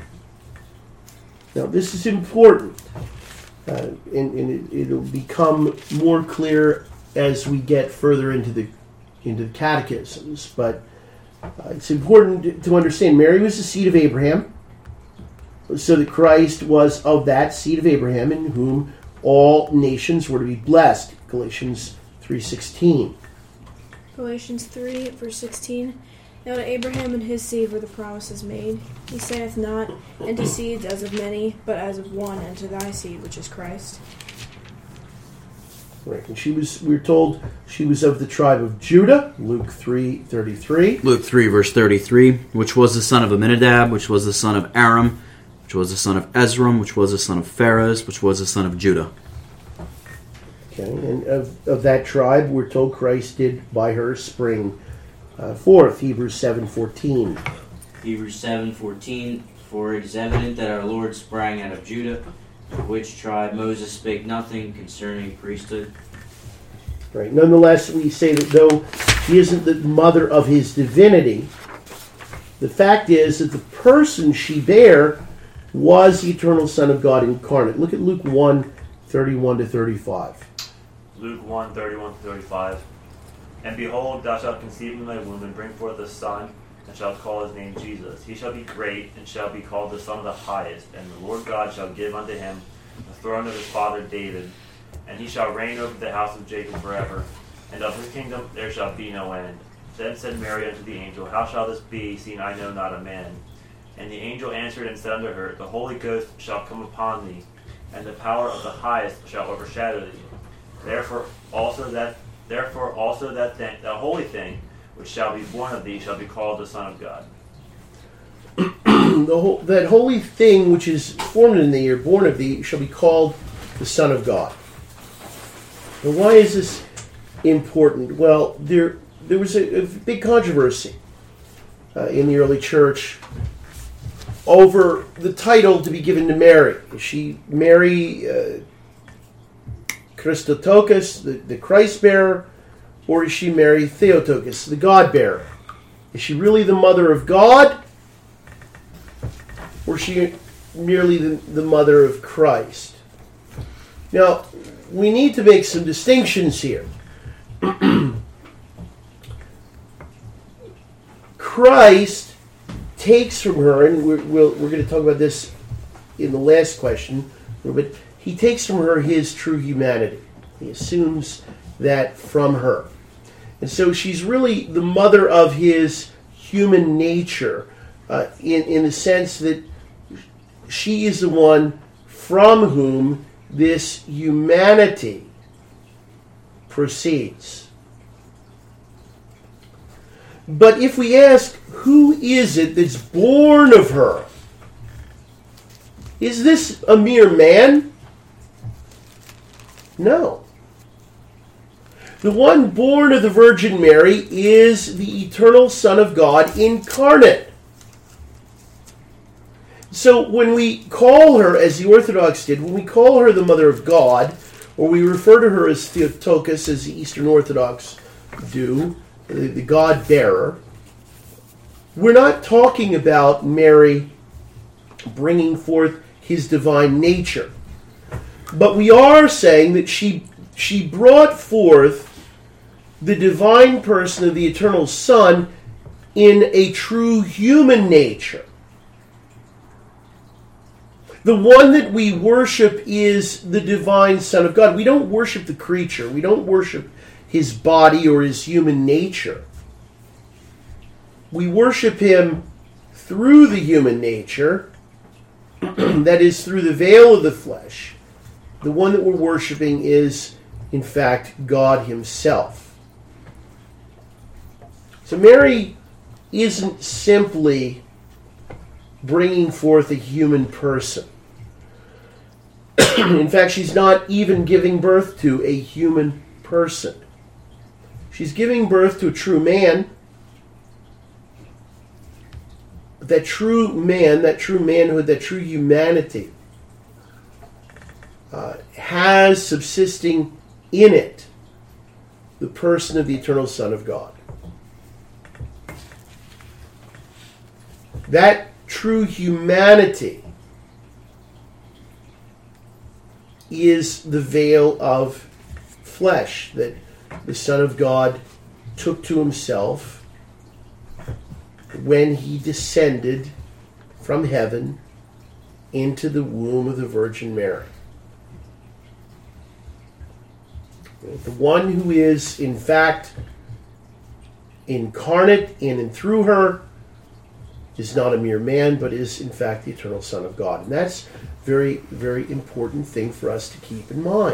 Now this is important, uh, and, and it, it'll become more clear as we get further into the into the catechisms. But uh, it's important to understand Mary was the seed of Abraham, so that Christ was of that seed of Abraham, in whom all nations were to be blessed. Galatians three sixteen. Galatians three, verse sixteen. Now to Abraham and his seed were the promises made. He saith not, and to seeds as of many, but as of one, and to thy seed, which is Christ. Right, and she was, we're told, she was of the tribe of Judah, Luke three thirty-three. Luke three, verse thirty-three, which was the son of Amminadab, which was the son of Aram, which was the son of Ezram, which was the son of Phares, which was the son of Judah. Okay, and of, of that tribe, we're told Christ did by her spring uh, forth, Hebrews seven fourteen. Hebrews seven fourteen. For it is evident that our Lord sprang out of Judah, of which tribe Moses spake nothing concerning priesthood. Right. Nonetheless, we say that though he isn't the mother of his divinity, the fact is that the person she bare was the eternal Son of God incarnate. Look at Luke one thirty-one to thirty-five. Luke one thirty-one to thirty-five. And behold, thou shalt conceive in thy womb, and bring forth a son, and shalt call his name Jesus. He shall be great, and shall be called the Son of the Highest. And the Lord God shall give unto him the throne of his father David. And he shall reign over the house of Jacob forever. And of his kingdom there shall be no end. Then said Mary unto the angel, How shall this be, seeing I know not a man? And the angel answered and said unto her, The Holy Ghost shall come upon thee, and the power of the Highest shall overshadow thee. Therefore also that Therefore also that thing, that holy thing which shall be born of thee shall be called the Son of God. the whole, that holy thing which is formed in thee or born of thee shall be called the Son of God. Now, why is this important? Well, there there was a, a big controversy uh, in the early church over the title to be given to Mary. Is she Mary uh, Christotokos, the, the Christ-bearer, or is she Mary Theotokos, the God-bearer? Is she really the mother of God, or is she merely the, the mother of Christ? Now, we need to make some distinctions here. Christ takes from her, and we're, we'll, we're going to talk about this in the last question, but he takes from her his true humanity. He assumes that from her. And so she's really the mother of his human nature uh, in, in the sense that she is the one from whom this humanity proceeds. But if we ask, who is it that's born of her? Is this a mere man? No. The one born of the Virgin Mary is the eternal Son of God incarnate. So when we call her, as the Orthodox did, when we call her the Mother of God, or we refer to her as Theotokos, as the Eastern Orthodox do, the, the God-bearer, we're not talking about Mary bringing forth his divine nature. But we are saying that she, she brought forth the divine person of the eternal Son in a true human nature. The one that we worship is the divine Son of God. We don't worship the creature. We don't worship his body or his human nature. We worship him through the human nature, that is, through the veil of the flesh. The one that we're worshiping is, in fact, God himself. So Mary isn't simply bringing forth a human person. In fact, she's not even giving birth to a human person. She's giving birth to a true man. That true man, that true manhood, that true humanity uh, has subsisting in it the person of the eternal Son of God. That true humanity is the veil of flesh that the Son of God took to himself when he descended from heaven into the womb of the Virgin Mary. The one who is, in fact, incarnate in and through her is not a mere man, but is, in fact, the eternal Son of God. And that's a very, very important thing for us to keep in mind.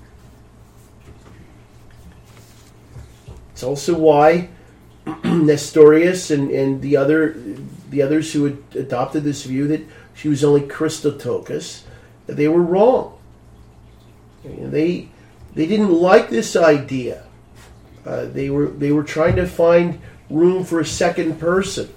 It's also why Nestorius and, and the other the others who had adopted this view that she was only Christotokos, that they were wrong. They they didn't like this idea. Uh, they were they were trying to find room for a second person.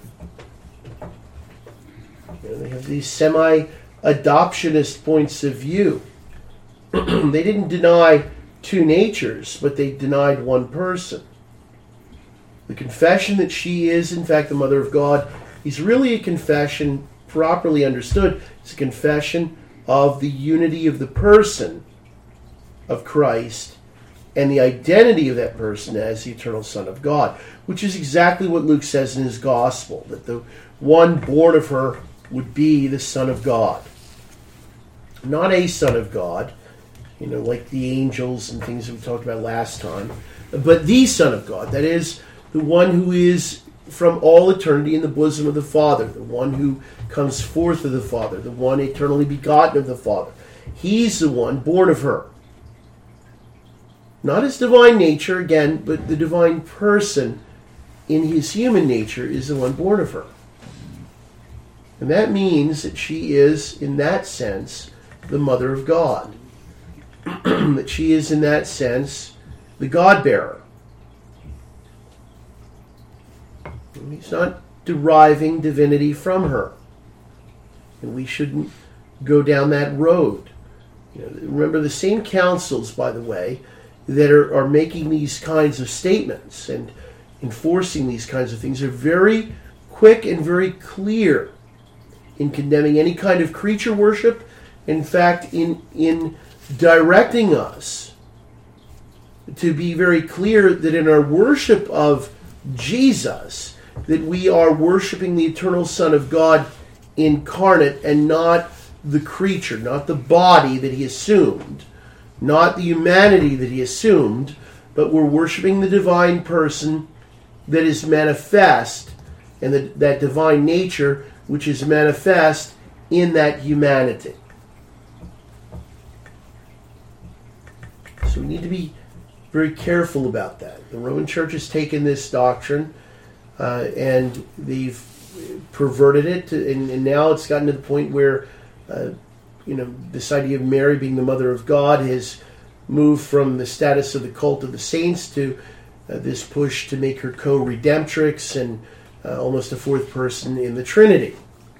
You know, they have these semi-adoptionist points of view. They didn't deny two natures, but they denied one person. The confession that she is, in fact, the Mother of God is really a confession, properly understood. It's a confession of the unity of the person of Christ and the identity of that person as the eternal Son of God, which is exactly what Luke says in his Gospel, that the one born of her would be the Son of God. Not a Son of God, you know, like the angels and things that we talked about last time, but the Son of God, that is, the one who is from all eternity in the bosom of the Father, the one who comes forth of the Father, the one eternally begotten of the Father. He's the one born of her. not his divine nature, again, but the divine person in his human nature is the one born of her. And that means that she is, in that sense, the mother of God. That she is, in that sense, the God-bearer. He's not deriving divinity from her. And we shouldn't go down that road. You know, remember, the same councils, by the way, that are, are making these kinds of statements and enforcing these kinds of things are very quick and very clear in condemning any kind of creature worship. In fact, in in directing us to be very clear that in our worship of Jesus, that we are worshiping the eternal Son of God incarnate and not the creature, not the body that he assumed, not the humanity that he assumed, but we're worshiping the divine person that is manifest, and the, that divine nature which is manifest in that humanity. So we need to be very careful about that. The Roman Church has taken this doctrine uh, and they've perverted it, to, and, and now it's gotten to the point where uh, you know, this idea of Mary being the mother of God has moved from the status of the cult of the saints to uh, this push to make her co-redemptrix and uh, almost a fourth person in the Trinity.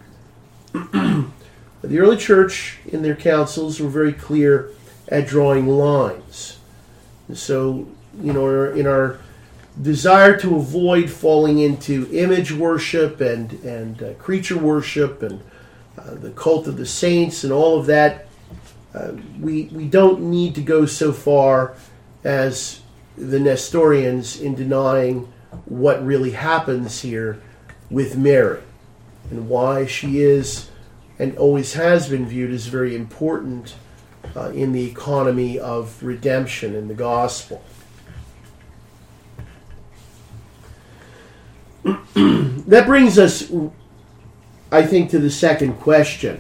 The early church in their councils were very clear at drawing lines. And so, you know, in our desire to avoid falling into image worship and, and uh, creature worship and uh, the cult of the saints and all of that, uh, we, we don't need to go so far as the Nestorians in denying what really happens here with Mary and why she is and always has been viewed as very important uh, in the economy of redemption in the gospel. That brings us, I think, to the second question.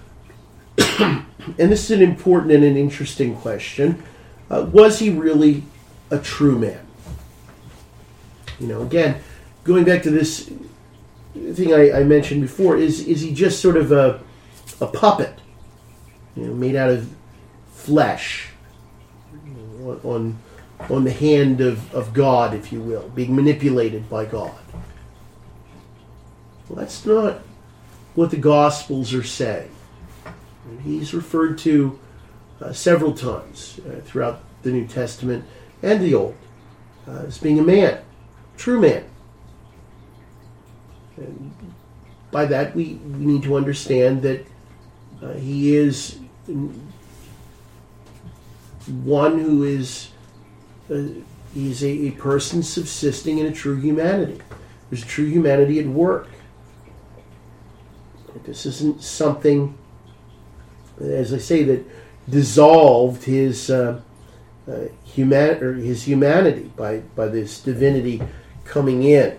And this is an important and an interesting question. Uh, was he really a true man? You know, again, going back to this thing I, I mentioned before, is is he just sort of a a puppet, you know, made out of flesh, you know, on on the hand of, of God, if you will, being manipulated by God? Well, that's not what the Gospels are saying. He's referred to uh, several times uh, throughout the New Testament and the Old uh, as being a man, true man. And by that, we, we need to understand that uh, he is one who is uh, he's a, a person subsisting in a true humanity. There's a true humanity at work. This isn't something, as I say, that dissolved his uh, uh, human or his humanity by by this divinity coming in.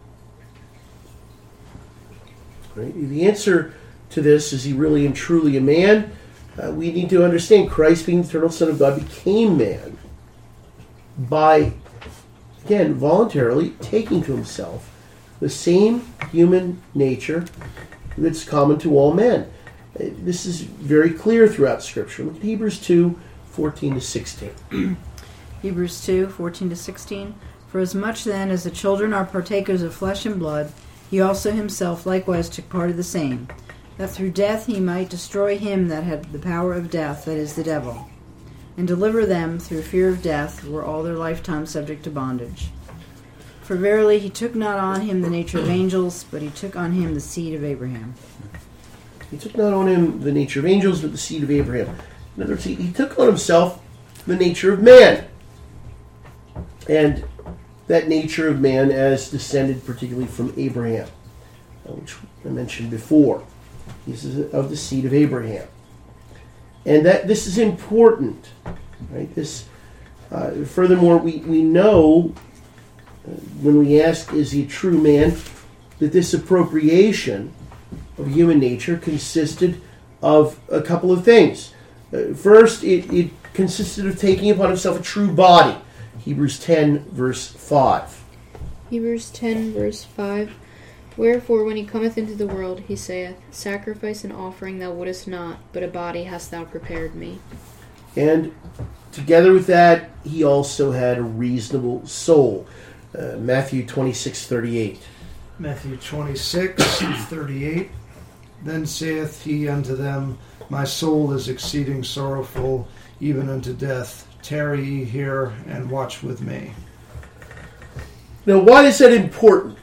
Right? The answer to this, is he really and truly a man? Uh, we need to understand Christ, being the eternal Son of God, became man by, again, voluntarily taking to himself the same human nature that's common to all men. Uh, this is very clear throughout Scripture. Look at Hebrews two, fourteen to sixteen. Hebrews two, fourteen to sixteen. For as much then as the children are partakers of flesh and blood, he also himself likewise took part of the same, that through death he might destroy him that had the power of death, that is, the devil, and deliver them through fear of death, who were all their lifetime subject to bondage. For verily he took not on him the nature of angels, but he took on him the seed of Abraham. He took not on him the nature of angels, but the seed of Abraham. In other words, he, he took on himself the nature of man. And that nature of man as descended particularly from Abraham, which I mentioned before. This is of the seed of Abraham. And that this is important. Right? This, uh, furthermore, we, we know, uh, when we ask, is he a true man, that this appropriation of human nature consisted of a couple of things. Uh, first, it, it consisted of taking upon himself a true body. Hebrews ten, verse five. Hebrews ten, verse five. Wherefore, when he cometh into the world, he saith, Sacrifice and offering thou wouldest not, but a body hast thou prepared me. And together with that, he also had a reasonable soul. Uh, Matthew twenty-six, thirty-eight. Matthew twenty-six, thirty-eight. Then saith he unto them, My soul is exceeding sorrowful, even unto death. Tarry ye here, and watch with me. Now, why is that important?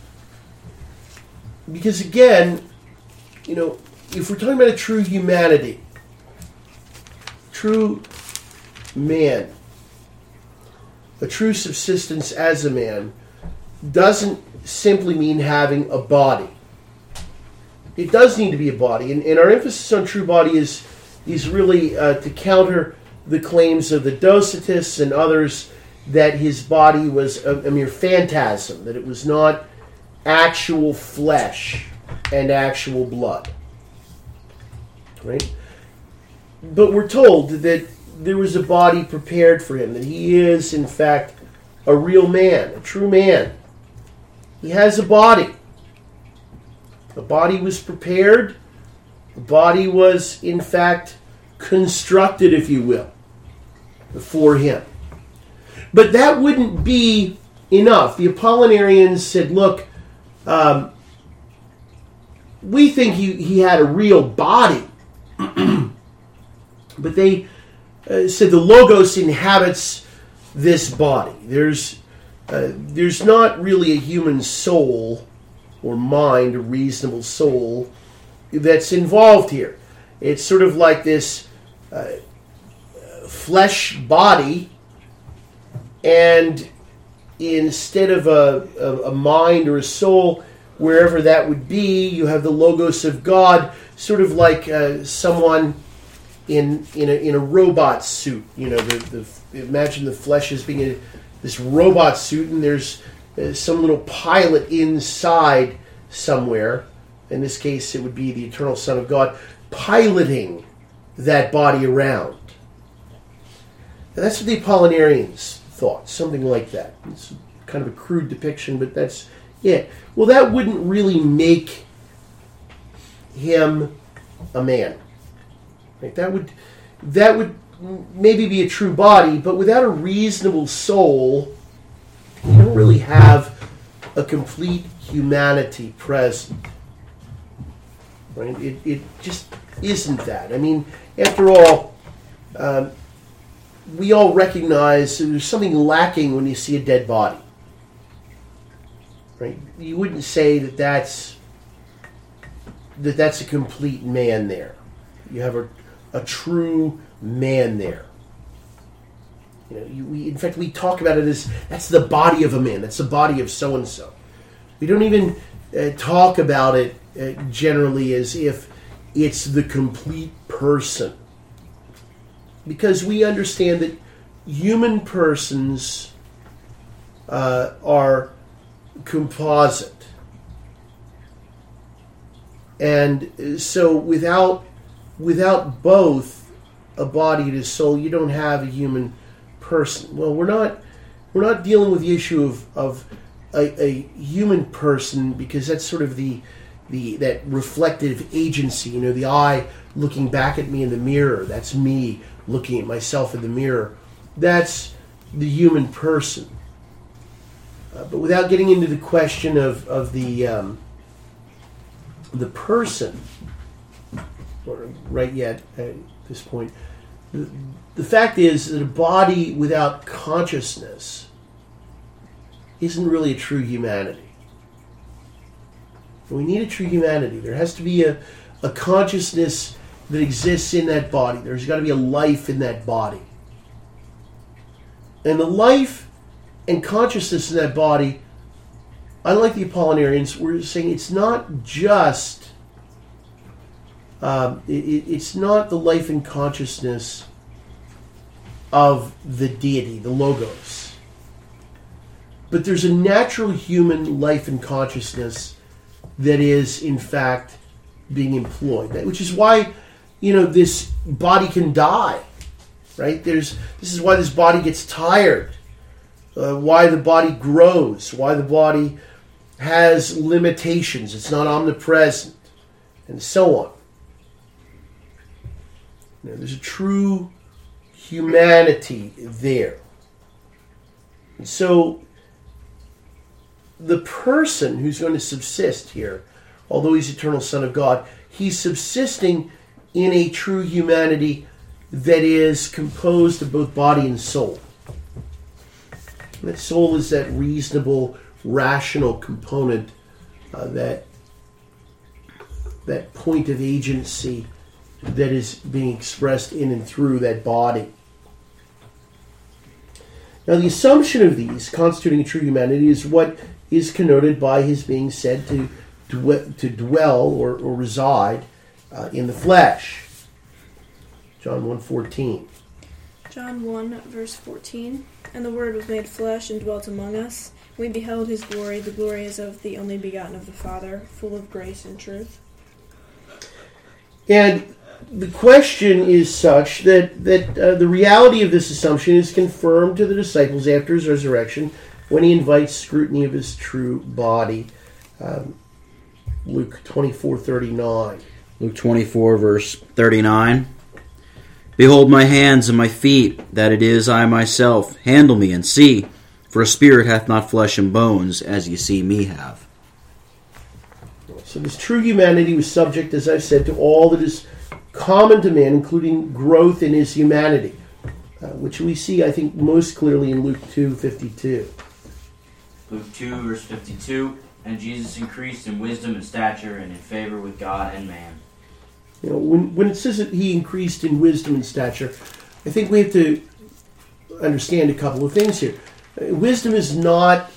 Because again, you know, if we're talking about a true humanity, true man, a true subsistence as a man, doesn't simply mean having a body. It does need to be a body, and, and our emphasis on true body is is really uh, to counter the claims of the Docetists and others that his body was a, a mere phantasm, that it was not actual flesh and actual blood. Right? But we're told that there was a body prepared for him, that he is, in fact, a real man, a true man. He has a body. The body was prepared. The body was, in fact, constructed, if you will, for him. But that wouldn't be enough. The Apollinarians said, look, um, we think he, he had a real body. But they uh, said the Logos inhabits this body. There's, uh, there's not really a human soul or mind, a reasonable soul, that's involved here. It's sort of like this uh, flesh body, and instead of a, a, a mind or a soul, wherever that would be, you have the Logos of God, sort of like uh, someone in in a, in a robot suit. You know, the, the imagine the flesh as being a, this robot suit, and there's uh, some little pilot inside somewhere. In this case, it would be the eternal Son of God piloting that body around. And that's what the Apollinarians thought, something like that. It's kind of a crude depiction, but that's it. Well, that wouldn't really make him a man. Right? That would that would maybe be a true body, but without a reasonable soul, you don't really have a complete humanity present. Right? It, it just isn't that. I mean, after all, um, we all recognize there's something lacking when you see a dead body. Right? You wouldn't say that that's that that's a complete man there. You have a a true man there. You know, you, we, in fact, we talk about it as that's the body of a man. That's the body of so and so. We don't even uh, talk about it uh, generally as if it's the complete person, because we understand that human persons uh, are composite, and so without without both a body and a soul, you don't have a human person. Well, we're not we're not dealing with the issue of of a, a human person, because that's sort of the the that reflective agency. You know, the eye looking back at me in the mirror. That's me looking at myself in the mirror. That's the human person. Uh, but without getting into the question of of the um, the person, or right yet at this point, the, the fact is that a body without consciousness isn't really a true humanity. We need a true humanity. There has to be a, a consciousness that exists in that body. There's got to be a life in that body. And the life and consciousness in that body, unlike the Apollinarians, we're saying it's not just, um, it, it's not the life and consciousness of the deity, the Logos. But there's a natural human life and consciousness that is, in fact, being employed. Which is why, you know, this body can die. right? There's this is why this body gets tired, uh, why the body grows, why the body has limitations. It's not omnipresent, and so on. You know, there's a true humanity there. And so the person who's going to subsist here, although he's eternal Son of God, he's subsisting in a true humanity that is composed of both body and soul. And that soul is that reasonable, rational component, uh, that that point of agency that is being expressed in and through that body. Now, the assumption of these constituting a true humanity is what is connoted by his being said to dwell, to dwell or, or reside uh, in the flesh. John one fourteen. John one, verse fourteen. And the Word was made flesh and dwelt among us. We beheld his glory. The glory is of the only begotten of the Father, full of grace and truth. And the question is such that, that uh, the reality of this assumption is confirmed to the disciples after his resurrection when he invites scrutiny of his true body. Um, Luke twenty-four thirty-nine. Luke twenty-four, verse thirty-nine. Behold my hands and my feet, that it is I myself. Handle me and see, for a spirit hath not flesh and bones, as ye see me have. So this true humanity was subject, as I've said, to all that is common to man, including growth in his humanity, uh, which we see, I think, most clearly in Luke two fifty-two. Luke two, verse fifty-two. And Jesus increased in wisdom and stature and in favor with God and man. You know, when, when it says that he increased in wisdom and stature, I think we have to understand a couple of things here. Uh, wisdom is not,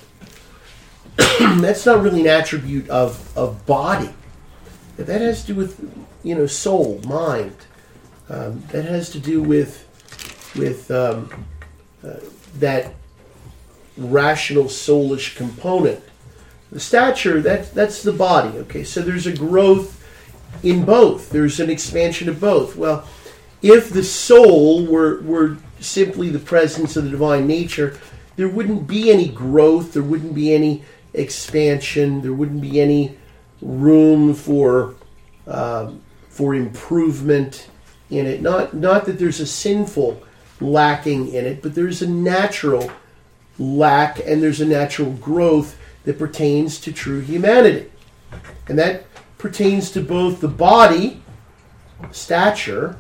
that's not really an attribute of, of body. That has to do with, you know, soul, mind. Um, that has to do with, with um, uh, that rational, soulish component. The stature, that, that's the body. Okay, so there's a growth in both. There's an expansion of both. Well, if the soul were, were simply the presence of the divine nature, there wouldn't be any growth, there wouldn't be any expansion, there wouldn't be any room for um, for improvement in it. Not, not that there's a sinful lacking in it, but there's a natural lack and there's a natural growth that pertains to true humanity. And that pertains to both the body, stature,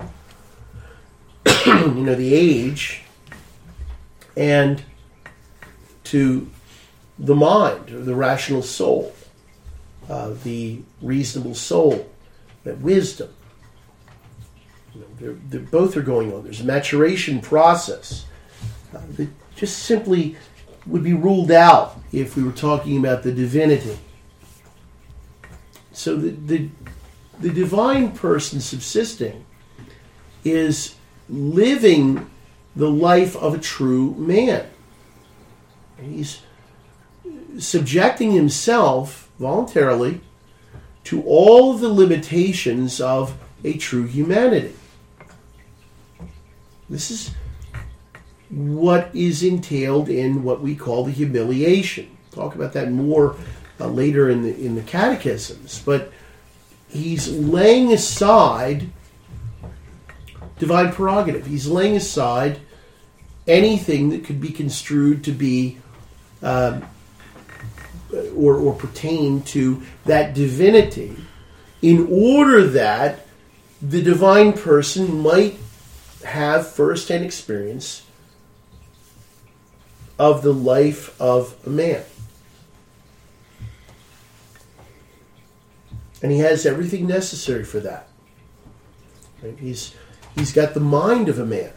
you know, the age, and to the mind, or the rational soul, uh, the reasonable soul, that wisdom. You know, they're, they're, both are going on. There's a maturation process uh, that just simply would be ruled out if we were talking about the divinity. So the, the, the divine person subsisting is living the life of a true man. He's subjecting himself voluntarily to all of the limitations of a true humanity. This is what is entailed in what we call the humiliation. Talk about that more uh, later in the in the catechisms. But he's laying aside divine prerogative. He's laying aside anything that could be construed to be um, or, or pertain to that divinity, in order that the divine person might have first-hand experience of the life of a man. And he has everything necessary for that. Right? He's he's got the mind of a man.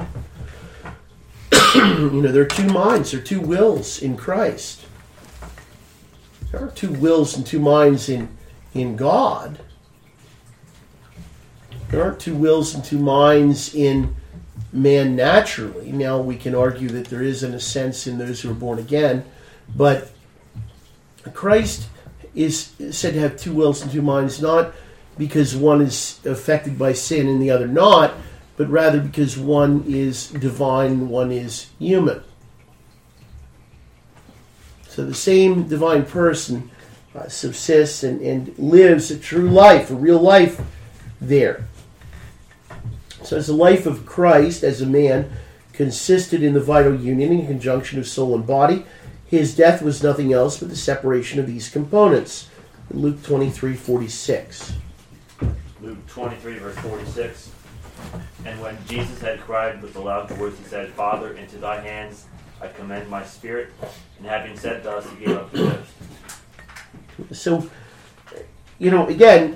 You know, there are two minds, there are two wills in Christ. There are two wills and two minds in, in God. There aren't two wills and two minds in man naturally. Now we can argue that there is, in a sense, in those who are born again, but Christ is said to have two wills and two minds, not because one is affected by sin and the other not, but but rather because one is divine and one is human. So the same divine person uh, subsists and, and lives a true life, a real life there. So as the life of Christ as a man consisted in the vital union and conjunction of soul and body, his death was nothing else but the separation of these components. In Luke twenty-three forty-six. Luke twenty-three, verse forty-six. And when Jesus had cried with a loud voice, he said, Father, into thy hands I commend my spirit. And having said thus, he gave up the ghost. So, you know, again,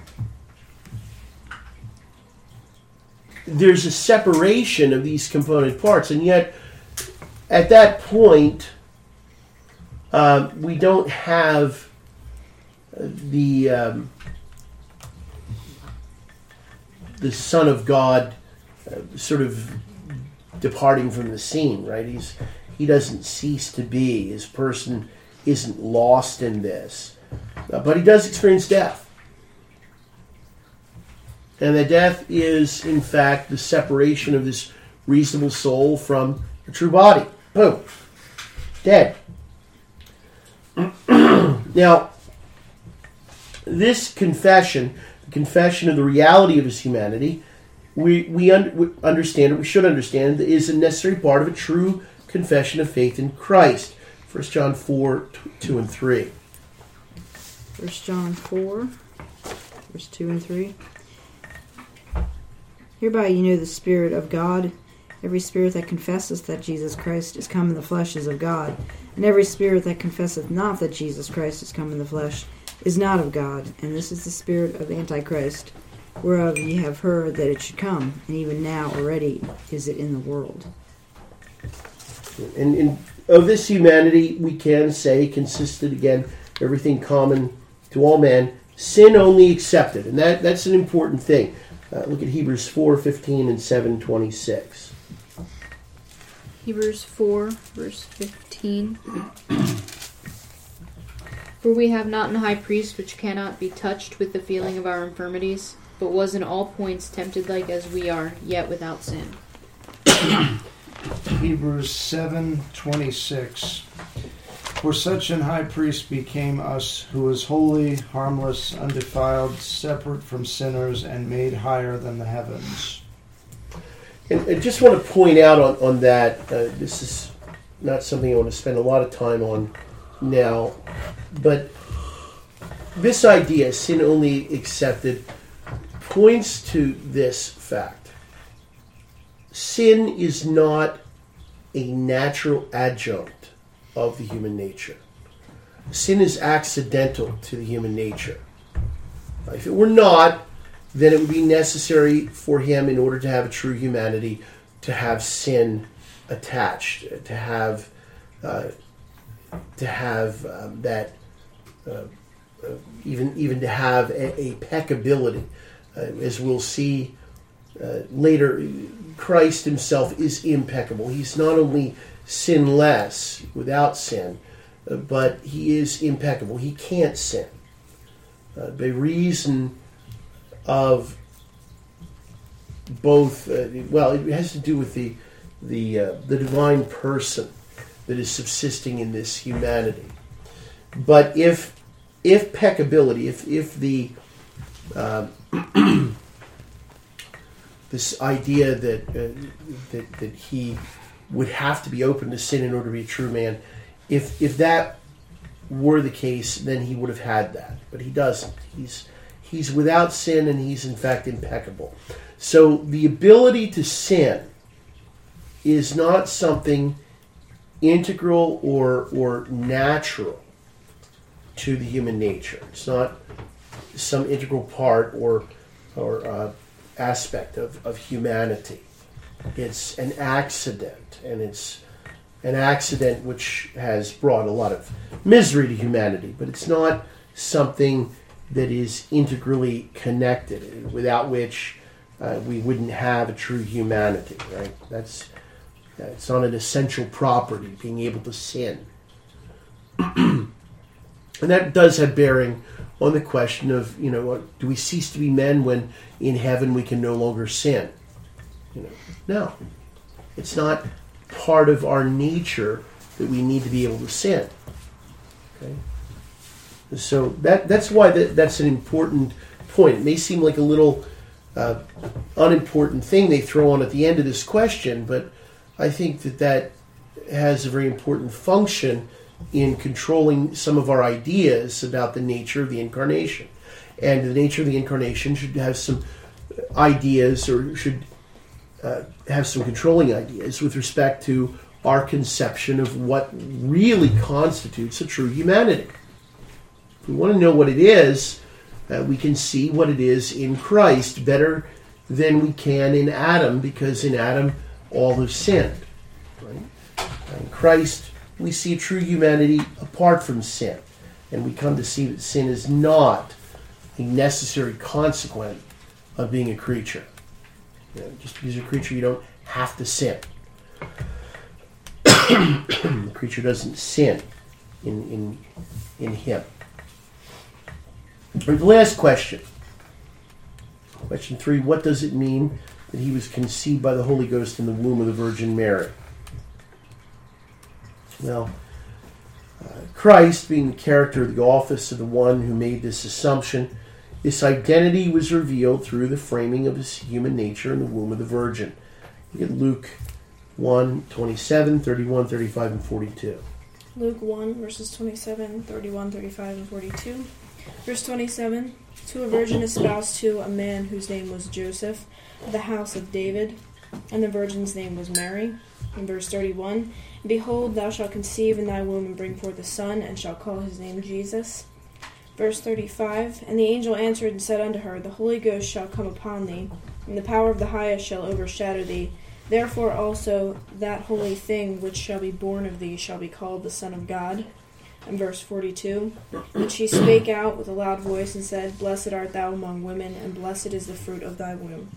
there's a separation of these component parts, and yet at that point, uh, we don't have the um, the Son of God uh, sort of departing from the scene, right? He's he doesn't cease to be. His person isn't lost in this, uh, but he does experience death. And the death is, in fact, the separation of this reasonable soul from the true body. Boom. Dead. Now, this confession, the confession of the reality of his humanity, we, we, un- we understand, we should understand, is a necessary part of a true confession of faith in Christ. First John four, two and three. First John four, verse two and three. Hereby you know the Spirit of God. Every spirit that confesseth that Jesus Christ is come in the flesh is of God. And every spirit that confesseth not that Jesus Christ is come in the flesh is not of God. And this is the spirit of Antichrist, whereof ye have heard that it should come, and even now already is it in the world. And, and of this humanity, we can say, consisted again, everything common to all men, sin only excepted. And that, that's an important thing. Uh, look at Hebrews four fifteen and seven twenty-six. Hebrews four, verse fifteen. For we have not an high priest which cannot be touched with the feeling of our infirmities, but was in all points tempted like as we are, yet without sin. Hebrews seven twenty-six. For such an high priest became us, who is holy, harmless, undefiled, separate from sinners, and made higher than the heavens. And I just want to point out on, on that, uh, this is not something I want to spend a lot of time on now, but this idea, sin only accepted, points to this fact. Sin is not a natural adjunct of the human nature. Sin is accidental to the human nature. If it were not, then it would be necessary for him, in order to have a true humanity, to have sin attached, to have uh, to have um, that, uh, uh, even even to have a, a peccability, uh, as we'll see uh, later. Christ himself is impeccable. He's not only sinless, without sin, uh, but he is impeccable. He can't sin. Uh, by reason of both, uh, well, it has to do with the the uh, the divine person that is subsisting in this humanity. But if if peccability, if if the uh, this idea that, uh, that that he would have to be open to sin in order to be a true man, if if that were the case, then he would have had that. But he doesn't. He's he's without sin, and he's in fact impeccable. So the ability to sin is not something integral or or natural to the human nature. It's not some integral part or or uh, aspect of, of humanity. It's an accident, and it's an accident which has brought a lot of misery to humanity, but it's not something that is integrally connected, without which uh, we wouldn't have a true humanity, right? That's uh, it's not an essential property, being able to sin. And that does have bearing on the question of, you know, do we cease to be men when in heaven we can no longer sin? You know, no. It's not part of our nature that we need to be able to sin. Okay? So that that's why that, that's an important point. It may seem like a little uh, unimportant thing they throw on at the end of this question, but I think that that has a very important function in controlling some of our ideas about the nature of the incarnation. And the nature of the incarnation should have some ideas, or should uh, have some controlling ideas with respect to our conception of what really constitutes a true humanity. If we want to know what it is, uh, we can see what it is in Christ better than we can in Adam, because in Adam all have sinned. Right? In Christ, we see true humanity apart from sin, and we come to see that sin is not a necessary consequence of being a creature. You know, just because you're a creature, you don't have to sin. The creature doesn't sin in in in him. Or the last question. Question three, what does it mean that he was conceived by the Holy Ghost in the womb of the Virgin Mary? Well, uh, Christ, being the character of the office of the one who made this assumption, this identity was revealed through the framing of his human nature in the womb of the Virgin. Look at Luke one, twenty-seven, thirty-one, thirty-five, and forty-two. Luke one, verses twenty-seven, thirty-one, thirty-five, and forty-two. Verse twenty-seven, to a virgin espoused to a man whose name was Joseph, of the house of David, and the virgin's name was Mary. In verse thirty-one, behold, thou shalt conceive in thy womb and bring forth a son, and shalt call his name Jesus. Verse thirty-five, and the angel answered and said unto her, the Holy Ghost shall come upon thee, and the power of the highest shall overshadow thee. Therefore also that holy thing which shall be born of thee shall be called the Son of God. And verse forty-two, and she spake out with a loud voice and said, Blessed art thou among women, and blessed is the fruit of thy womb.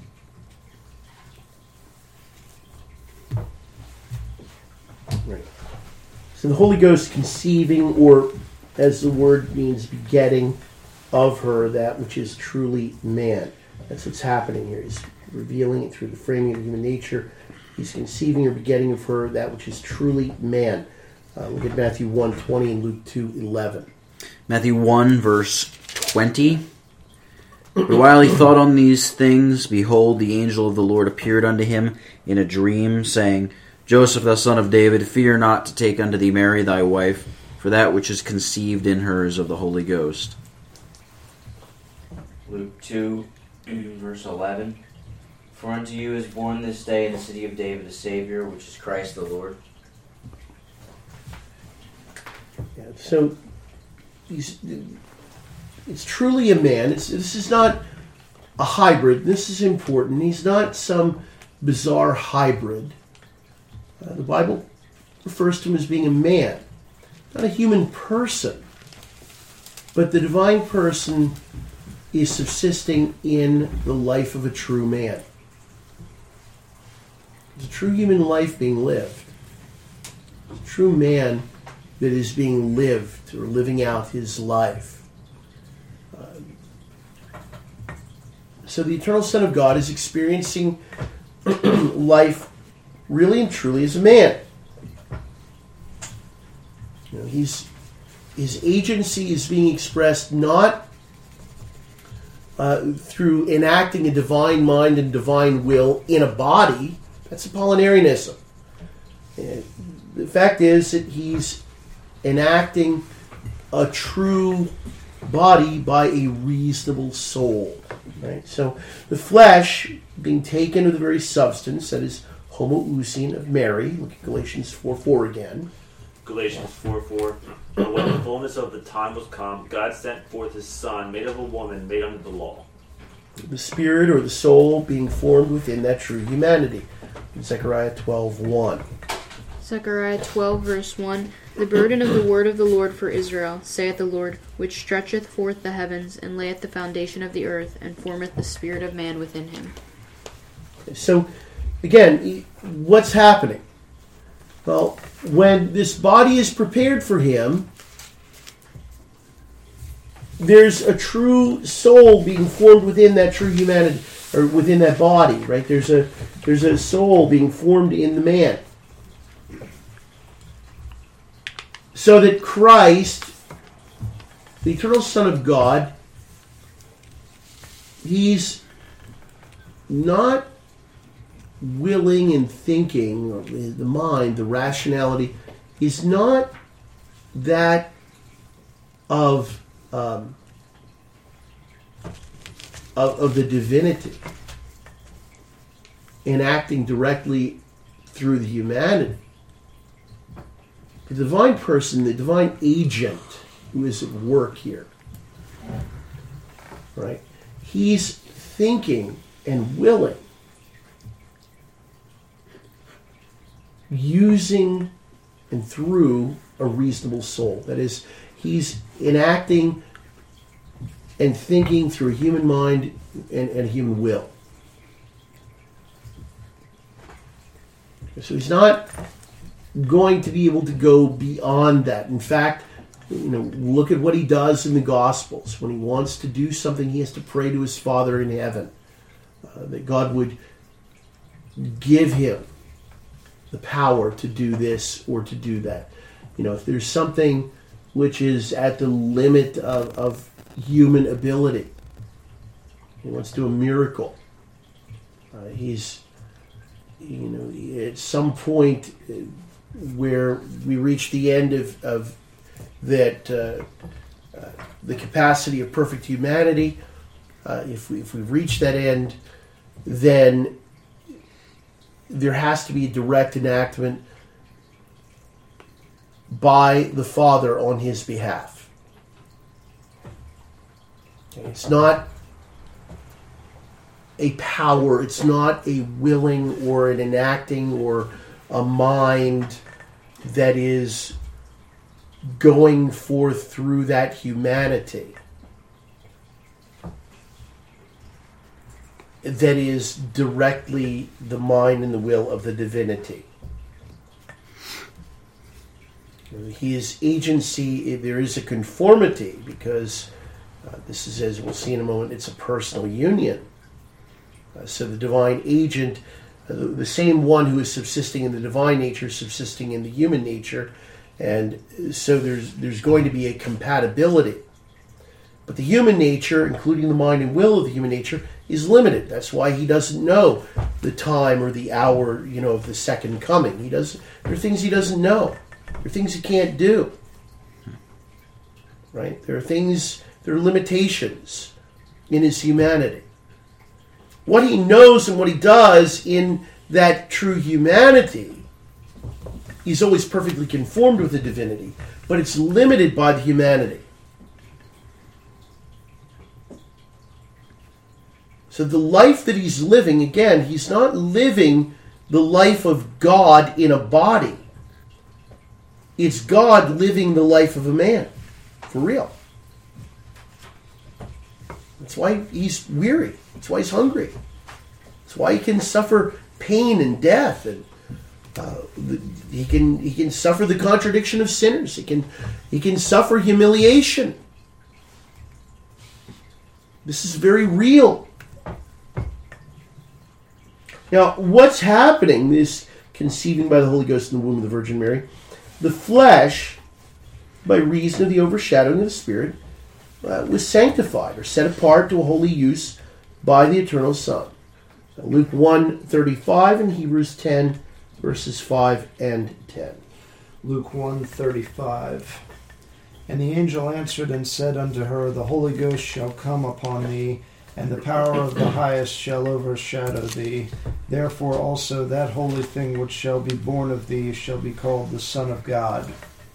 Right. So the Holy Ghost conceiving, or as the word means, begetting of her that which is truly man. That's what's happening here. He's revealing it through the framing of human nature. He's conceiving or begetting of her that which is truly man. Uh, look at Matthew one twenty and Luke two eleven. Matthew one, verse twenty. But while he thought on these things, behold, the angel of the Lord appeared unto him in a dream, saying, Joseph, thou son of David, fear not to take unto thee Mary thy wife, for that which is conceived in her is of the Holy Ghost. Luke two, verse eleven. For unto you is born this day in the city of David a Savior, which is Christ the Lord. Yeah, so he's, it's truly a man. It's, this is not a hybrid. This is important. He's not some bizarre hybrid. Uh, the Bible refers to him as being a man, not a human person. But the divine person is subsisting in the life of a true man. It's a true human life being lived. It's a true man that is being lived, or living out his life. Uh, so the eternal Son of God is experiencing life really and truly as a man. You know, he's his agency is being expressed not uh, through enacting a divine mind and divine will in a body. That's Apollinarianism. And the fact is that he's enacting a true body by a reasonable soul. Right? So the flesh being taken of the very substance, that is homoousin of Mary. Look at Galatians four four again. Galatians four four. But when the fullness of the time was come, God sent forth his Son, made of a woman, made under the law. The spirit or the soul being formed within that true humanity. In Zechariah twelve one. Zechariah twelve, verse one. The burden of the word of the Lord for Israel, saith the Lord, which stretcheth forth the heavens, and layeth the foundation of the earth, and formeth the spirit of man within him. So, again, what's happening? Well, when this body is prepared for him, there's a true soul being formed within that true humanity. or within that body, right? There's a there's a soul being formed in the man. So that Christ, the eternal Son of God, he's not willing and thinking, or the mind, the rationality, is not that of, um, of of the divinity and acting directly through the humanity. The divine person, the divine agent who is at work here, right? He's thinking and willing, using and through a reasonable soul. That is, he's enacting and thinking through a human mind and, and a human will. So he's not going to be able to go beyond that. In fact, you know, look at what he does in the Gospels. When he wants to do something, he has to pray to his Father in heaven, uh, that God would give him the power to do this or to do that. You know, if there's something which is at the limit of, of human ability, he wants to do a miracle. Uh, he's, you know, at some point where we reach the end of, of that, uh, uh, the capacity of perfect humanity, uh, if, we, if we've reached that end, then there has to be a direct enactment by the Father on his behalf. Okay, it's not a power, it's not a willing or an enacting or a mind that is going forth through that humanity that is directly the mind and the will of the divinity. His agency, there is a conformity, because uh, this is, as we'll see in a moment, it's a personal union. Uh, so the divine agent, uh, the, the same one who is subsisting in the divine nature, subsisting in the human nature, and so there's there's going to be a compatibility. But the human nature, including the mind and will of the human nature, is limited. That's why he doesn't know the time or the hour, you know, of the second coming. He does. There are things he doesn't know. There are things he can't do. Right? There are things, there are limitations in his humanity. What he knows and what he does in that true humanity, he's always perfectly conformed with the divinity, but it's limited by the humanity. So the life that he's living, again, he's not living the life of God in a body. It's God living the life of a man. For real. That's why he's weary. That's why he's hungry. That's why he can suffer pain and death. And uh, he can he can suffer the contradiction of sinners. He can he can suffer humiliation. This is very real. Now, what's happening, this conceiving by the Holy Ghost in the womb of the Virgin Mary? The flesh, by reason of the overshadowing of the Spirit, uh, was sanctified or set apart to a holy use by the eternal Son. Luke one thirty-five and Hebrews ten, verses five and ten. Luke one thirty-five. And the angel answered and said unto her, The Holy Ghost shall come upon thee, and the power of the highest shall overshadow thee. Therefore also that holy thing which shall be born of thee shall be called the Son of God.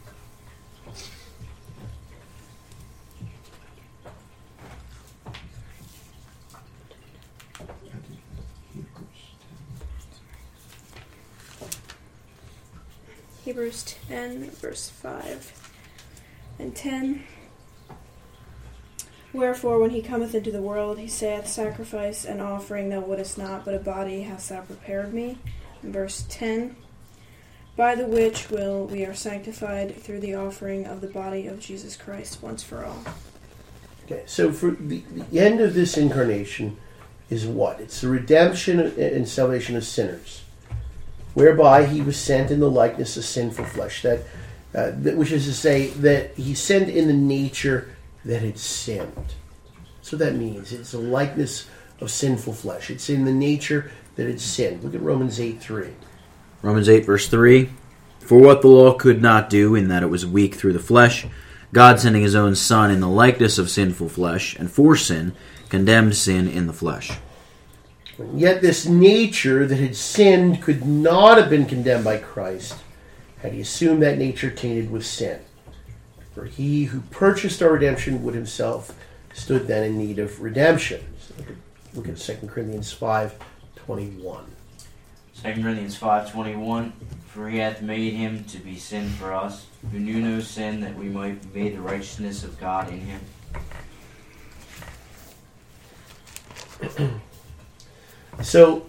Hebrews ten, verse five and ten. Wherefore, when he cometh into the world, he saith, Sacrifice and offering thou wouldest not, but a body hast thou prepared me. And verse ten. By the which will we are sanctified through the offering of the body of Jesus Christ once for all. Okay, so for the, the end of this incarnation, is what? It's the redemption and salvation of sinners, whereby he was sent in the likeness of sinful flesh. That, uh, that which is to say that he sinned in the nature that had sinned. So that means it's a likeness of sinful flesh. It's in the nature that had sinned. Look at Romans eight three. Romans eight, verse three. For what the law could not do, in that it was weak through the flesh, God sending his own Son in the likeness of sinful flesh, and for sin, condemned sin in the flesh. Yet this nature that had sinned could not have been condemned by Christ had he assumed that nature tainted with sin. For he who purchased our redemption would himself stood then in need of redemption. So look at, look at Second Corinthians five twenty-one. Second Corinthians five twenty-one. For he hath made him to be sin for us, who knew no sin, that we might be made the righteousness of God in him. So,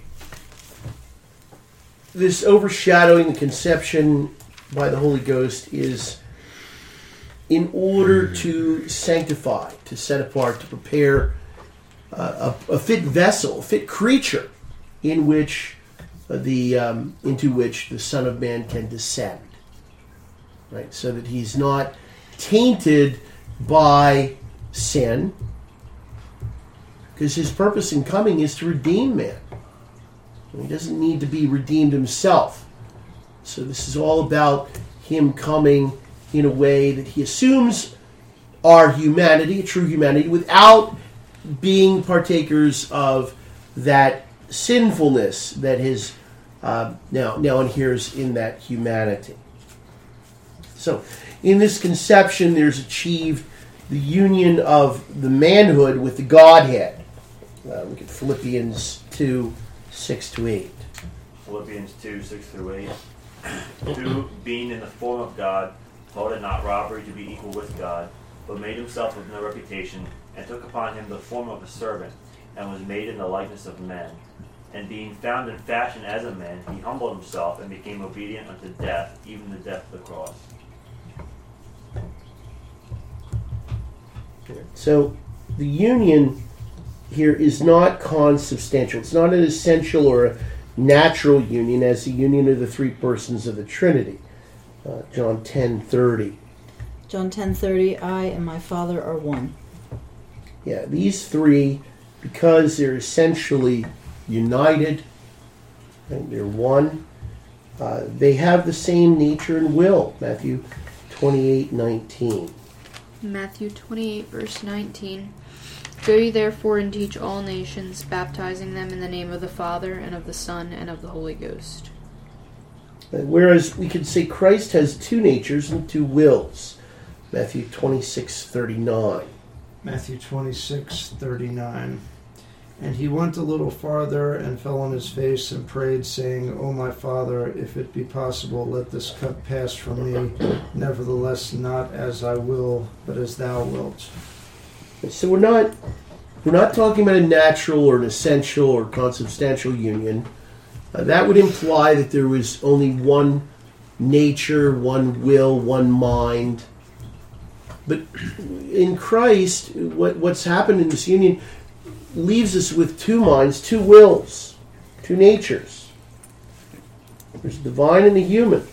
this overshadowing the conception by the Holy Ghost is in order to sanctify, to set apart, to prepare uh, a, a fit vessel, a fit creature in which uh, the um, into which the Son of Man can descend, right? So that he's not tainted by sin, because his purpose in coming is to redeem man. He doesn't need to be redeemed himself. So this is all about him coming in a way that he assumes our humanity, true humanity, without being partakers of that sinfulness that is uh, now, now inheres in that humanity. So in this conception, there's achieved the union of the manhood with the Godhead. Uh, look at Philippians two, six to eight. Philippians two, six through eight. Who, being in the form of God, thought it not robbery to be equal with God, but made himself of no reputation, and took upon him the form of a servant, and was made in the likeness of men. And being found in fashion as a man, he humbled himself, and became obedient unto death, even the death of the cross. So the union here is not consubstantial. It's not an essential or a natural union as the union of the three persons of the Trinity. Uh, John ten thirty. John ten thirty, I and my Father are one. Yeah, these three, because they're essentially united, and they're one, uh, they have the same nature and will. Matthew twenty-eight nineteen. Matthew twenty-eight, verse nineteen. Go ye therefore and teach all nations, baptizing them in the name of the Father, and of the Son, and of the Holy Ghost. Whereas we could say Christ has two natures and two wills. Matthew twenty-six thirty-nine. Matthew twenty-six thirty-nine. And he went a little farther and fell on his face and prayed, saying, O my Father, if it be possible, let this cup pass from me. Nevertheless, not as I will, but as thou wilt. So we're not we're not talking about a natural or an essential or consubstantial union. Uh, that would imply that there was only one nature, one will, one mind. But in Christ, what, what's happened in this union leaves us with two minds, two wills, two natures. There's the divine and the human.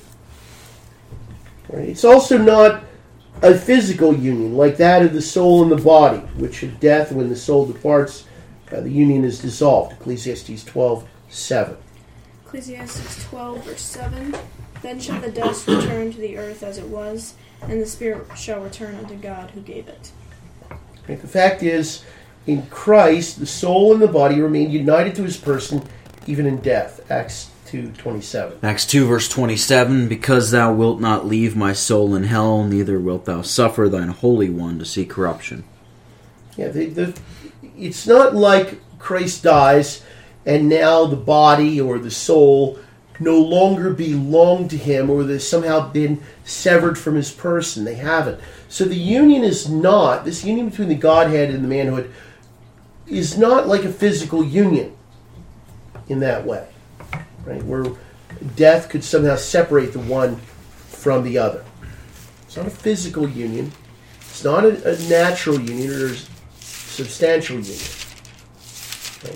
Right? It's also not a physical union like that of the soul and the body, which at death, when the soul departs, uh, the union is dissolved. Ecclesiastes twelve seven. Ecclesiastes twelve, verse seven. Then shall the dust return to the earth as it was, and the spirit shall return unto God who gave it. Right? The fact is, in Christ, the soul and the body remain united to his person, even in death. Acts two twenty-seven. Acts two, verse twenty-seven, because thou wilt not leave my soul in hell, neither wilt thou suffer thine Holy One to see corruption. Yeah, the, the, it's not like Christ dies, and now the body or the soul no longer belong to him, or they've somehow been severed from his person. They haven't. So the union is not, this union between the Godhead and the manhood is not like a physical union in that way, right? Where death could somehow separate the one from the other. It's not a physical union. It's not a, a natural union or a substantial union. Right?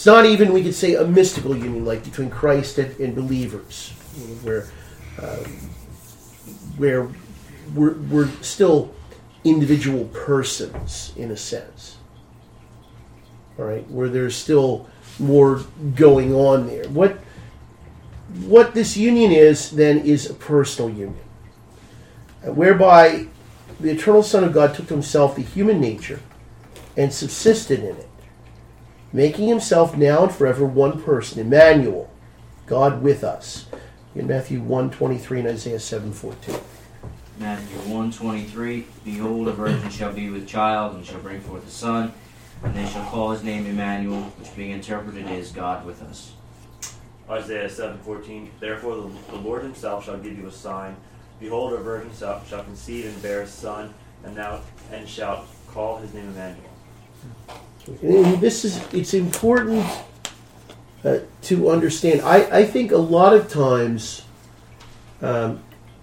It's not even, we could say, a mystical union like between Christ and, and believers, you know, where um, where we're, we're still individual persons in a sense. All right, where there's still more going on there. What what this union is then is a personal union, uh, whereby the eternal Son of God took to himself the human nature and subsisted in it, making himself now and forever one person, Emmanuel, God with us. In Matthew one twenty-three and Isaiah seven fourteen. Matthew one twenty-three, Behold, a virgin shall be with child, and shall bring forth a son, and they shall call his name Emmanuel, which being interpreted is God with us. Isaiah seven fourteen, Therefore the, the Lord himself shall give you a sign. Behold, a virgin shall, shall conceive and bear a son, and now and shall call his name Emmanuel. And this is, it's important uh, to understand. I, I think a lot of times um,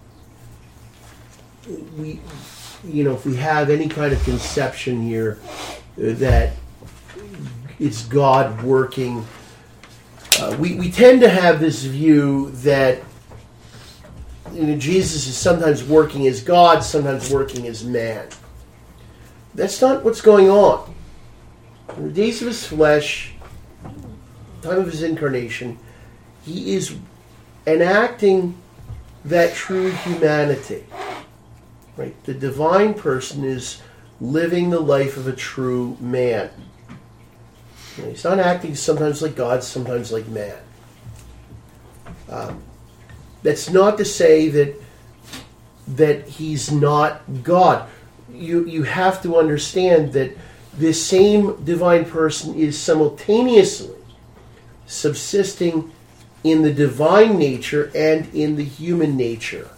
we, you know, if we have any kind of conception here uh, that it's God working, uh, we, we tend to have this view that, you know, Jesus is sometimes working as God, sometimes working as man. That's not what's going on. In the days of his flesh, time of his incarnation, he is enacting that true humanity. Right? The divine person is living the life of a true man. You know, he's not acting sometimes like God, sometimes like man. Um, that's not to say that that he's not God. You you have to understand that this same divine person is simultaneously subsisting in the divine nature and in the human nature.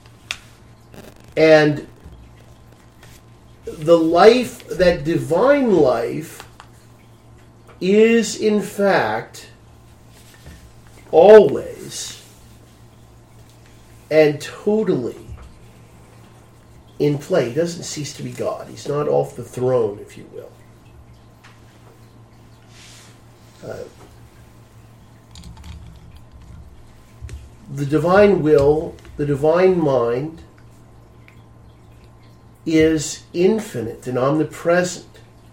And the life, that divine life, is in fact always and totally in play. He doesn't cease to be God. He's not off the throne, if you will. Uh, the divine will, the divine mind, is infinite and omnipresent.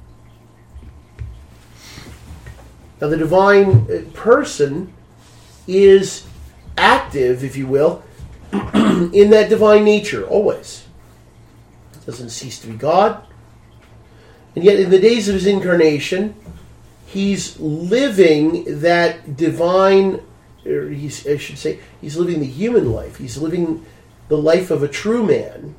Now, the divine person is active, if you will, in that divine nature, always. Doesn't cease to be God. And yet, in the days of his incarnation, he's living that divine, or he's, I should say, he's living the human life. He's living the life of a true man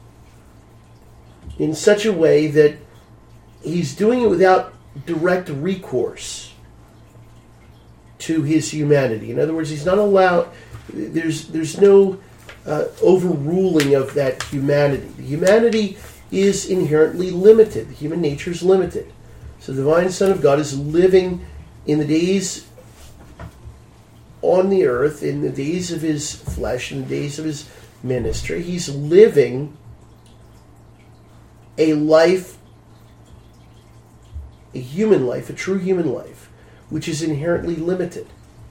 in such a way that he's doing it without direct recourse to his humanity. In other words, he's not allowed, there's there's no uh, overruling of that humanity. The humanity is inherently limited. The human nature is limited. So the divine Son of God is living in the days on the earth, in the days of his flesh, in the days of his ministry. He's living a life, a human life, a true human life, which is inherently limited.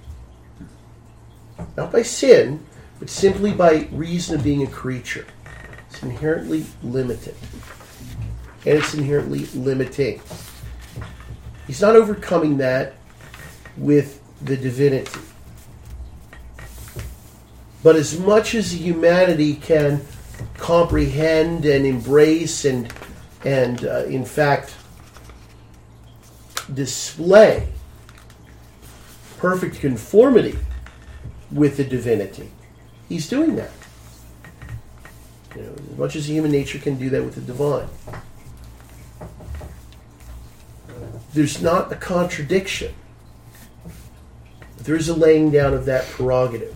Not by sin, but simply by reason of being a creature. It's inherently limited. And it's inherently limiting. He's not overcoming that with the divinity. But as much as humanity can comprehend and embrace and, and uh, in fact, display perfect conformity with the divinity, he's doing that. You know, as much as human nature can do that with the divine. There's not a contradiction. There is a laying down of that prerogative.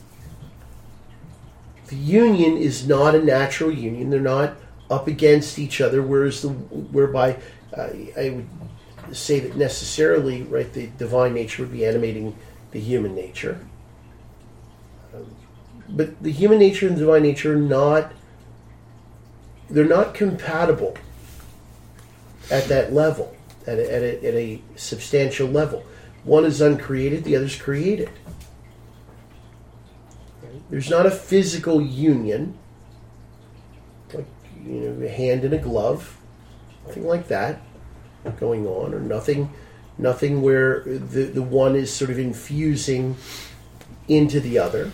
The union is not a natural union. They're not up against each other, whereas the whereby uh, I would say that necessarily, right, the divine nature would be animating the human nature. Um, but the human nature and the divine nature are not, they're not compatible at that level, at a, at a, at a substantial level. One is uncreated, the other is created. There's not a physical union, like, you know, a hand in a glove, nothing like that going on, or nothing, nothing where the the one is sort of infusing into the other.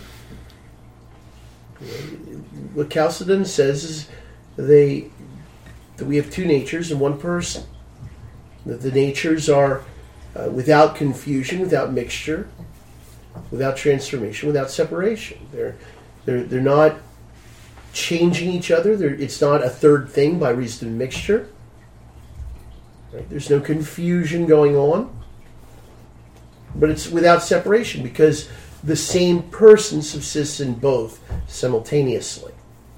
What Chalcedon says is they that we have two natures in one person. That the natures are uh, without confusion, without mixture, without transformation, without separation. They're they're they're not changing each other. They're, it's not a third thing by reason of mixture. Right? There's no confusion going on, but it's without separation because the same person subsists in both simultaneously.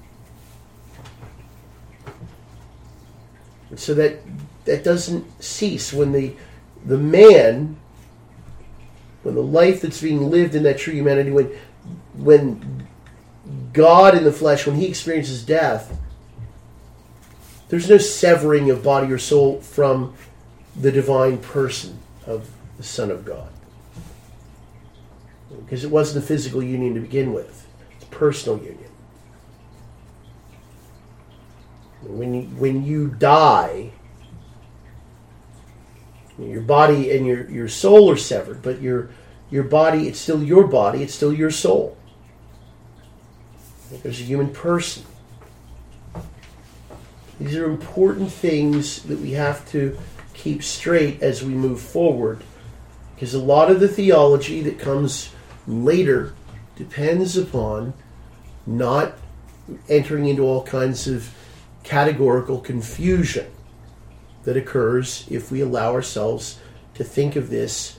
And so that that doesn't cease when the the man, when the life that's being lived in that true humanity, when when God in the flesh, when he experiences death, there's no severing of body or soul from the divine person of the Son of God. Because it wasn't a physical union to begin with. It's a personal union. When you, when you die, your body and your, your soul are severed, but your your body, it's still your body, it's still your soul. There's a human person. These are important things that we have to keep straight as we move forward, because a lot of the theology that comes later depends upon not entering into all kinds of categorical confusion that occurs if we allow ourselves to think of this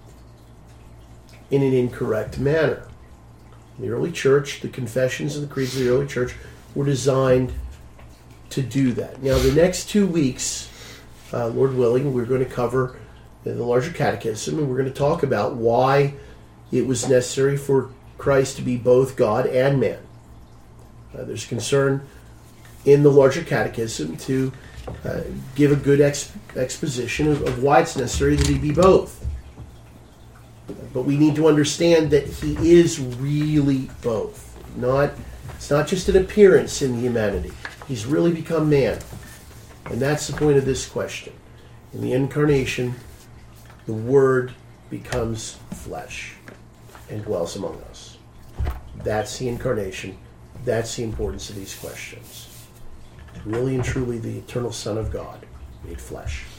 in an incorrect manner. The early church, the confessions and the creeds of the early church were designed to do that. Now, the next two weeks, uh, Lord willing, we're going to cover the larger catechism, and we're going to talk about why it was necessary for Christ to be both God and man. Uh, there's concern in the larger catechism to uh, give a good exp- exposition of, of why it's necessary that he be both. But we need to understand that he is really both. Not, it's not just an appearance in humanity. He's really become man. And that's the point of this question. In the incarnation, the Word becomes flesh and dwells among us. That's the incarnation. That's the importance of these questions. Really and truly the eternal Son of God made flesh.